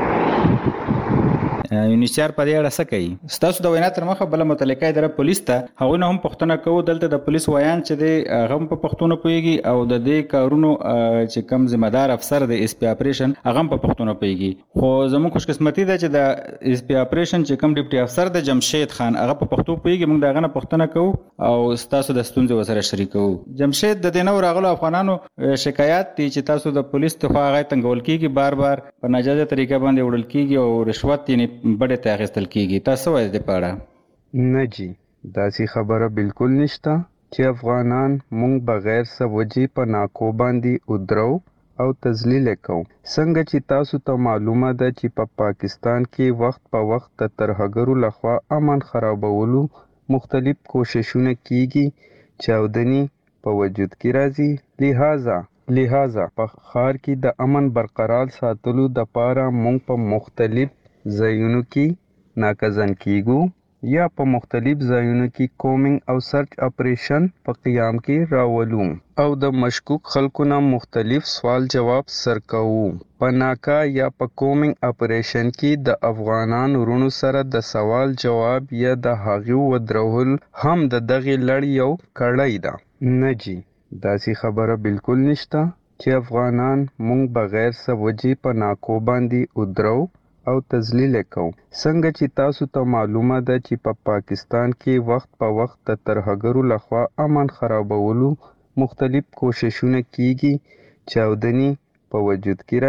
شي. یونیسیار په دې اړه څه کوي؟ ستاسو د وینا تر مخه بل متعلقه اداره پولیس ته هغوی نه هم پوښتنه کوو. دلته د پولیس ویان چې دی هغه هم په پښتو نه پوهېږي او د دې کارونو چې کوم ذمہ دار افسر دی اس پی اپریشن هغه هم په پښتو نه پوهېږي. خو زموږ خوشقسمتي ده چې د اس پی اپریشن چې کوم ډیپټي افسر دی جمشید خان هغه په پښتو پوهېږي. موږ د هغه نه پوښتنه کوو او ستاسو د ستونزې ورسره شریکوو. جمشید، د دې نه راغلو افغانانو شکایات دي چې تاسو د پولیس لخوا هغه تنګول کېږي، بار بار په ناجایزه طریقه باندې وړل کېږي او رشوت یې بډې ته اخیستل کېږي. تاسو وایئ دې په اړه؟ نه جی، داسې خبره بالکل نشته چې افغانان مونږ بغیر څه وجې په ناکو باندې ودرو او تذلیل کوو. څنګه چې تاسو ته معلومه ده چې په پاکستان کې وخت په وخت د ترهګرو لخوا امن خرابولو مختلف کوششونه کیږي، چاودنی په وجود کې راځي. لہذا په ښار کې د امن برقرار ساتلو دپاره مونږ په مختلف ځایونو کې ناکزن کیږو یا په مختلف ځایونو کې کومینګ او سرچ اپریشن په قیام کې راولو او د مشکوک خلکو نه مختلف سوال جواب سر کوو. په ناکا یا په کومینګ اپریشن کې د افغانان ورونو سره د سوال جواب یا د هغو ودرول هم د دغې لړ یو کړۍ ده. نه جی، داسې خبره بالکل نشته چې افغانان مونږ بغیر څه وجې په ناکو باندې ودرو او تذلیل کوو. څنګه چې تاسو ته معلومه ده چې په پاکستان کې وخت په وخت د ترهګرو لخوا امن خرابولو مختلف کوششونه کیږي، چاودنی په وجود کې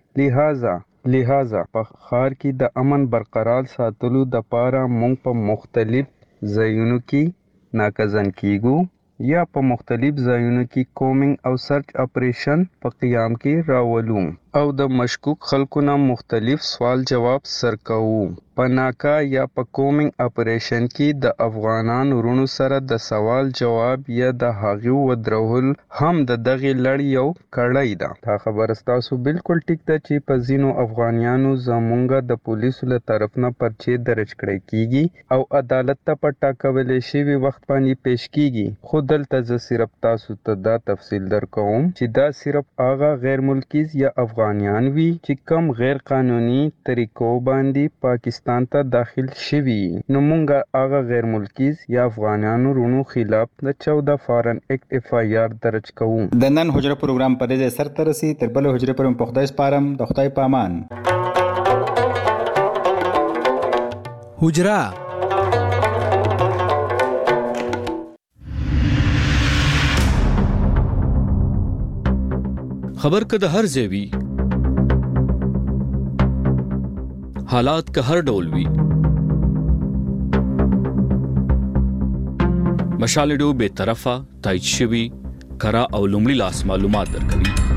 راځي. لہذا په ښار کې د امن برقرار ساتلو دپاره مونږ په مختلف ځایونو کې ناکزن کیږو یا په مختلف ځایونو کې کومینګ او سرچ اپریشن په قیام کې راولو او د مشکوک خلکو نه مختلف سوال جواب سر کوو. په ناکا یا په کومینګ اپریشن کې د افغانان ورونو سره د سوال جواب یا د هغو ودرول هم د دغې لړ یو کړۍ ده. دا خبره ستاسو بالکل ټیک ده چې په ځینو افغانیانو زمونږ د پولیسو له طرف نه پرچې درج کړی کیږي او عدالت ته په ټاکلي شوي وخت باندې پیش کیږي. خو دلته زه صرف تاسو ته دا تفصیل درکوم چې دا صرف هغه غیر ملکیز یا افغانیان وي چې کم غیر قانوني طریقو باندې پاکستان ته داخل شوي. نو مونږ هغه غیر ملکیز یا افغانانو رونو خلاف د 14 فارن اکټ اف آی آر درج کوو. د نن حجره پروګرام په دې سر ته رسي. تر بل حجره پر په خدای سپارم. د خدای په امان. حجره خبر که د هر ځای وي، حالات که هر ډول وي، مشال رادیو به طرفه تایید شوی کرا او لومړی لاس معلومات درکوي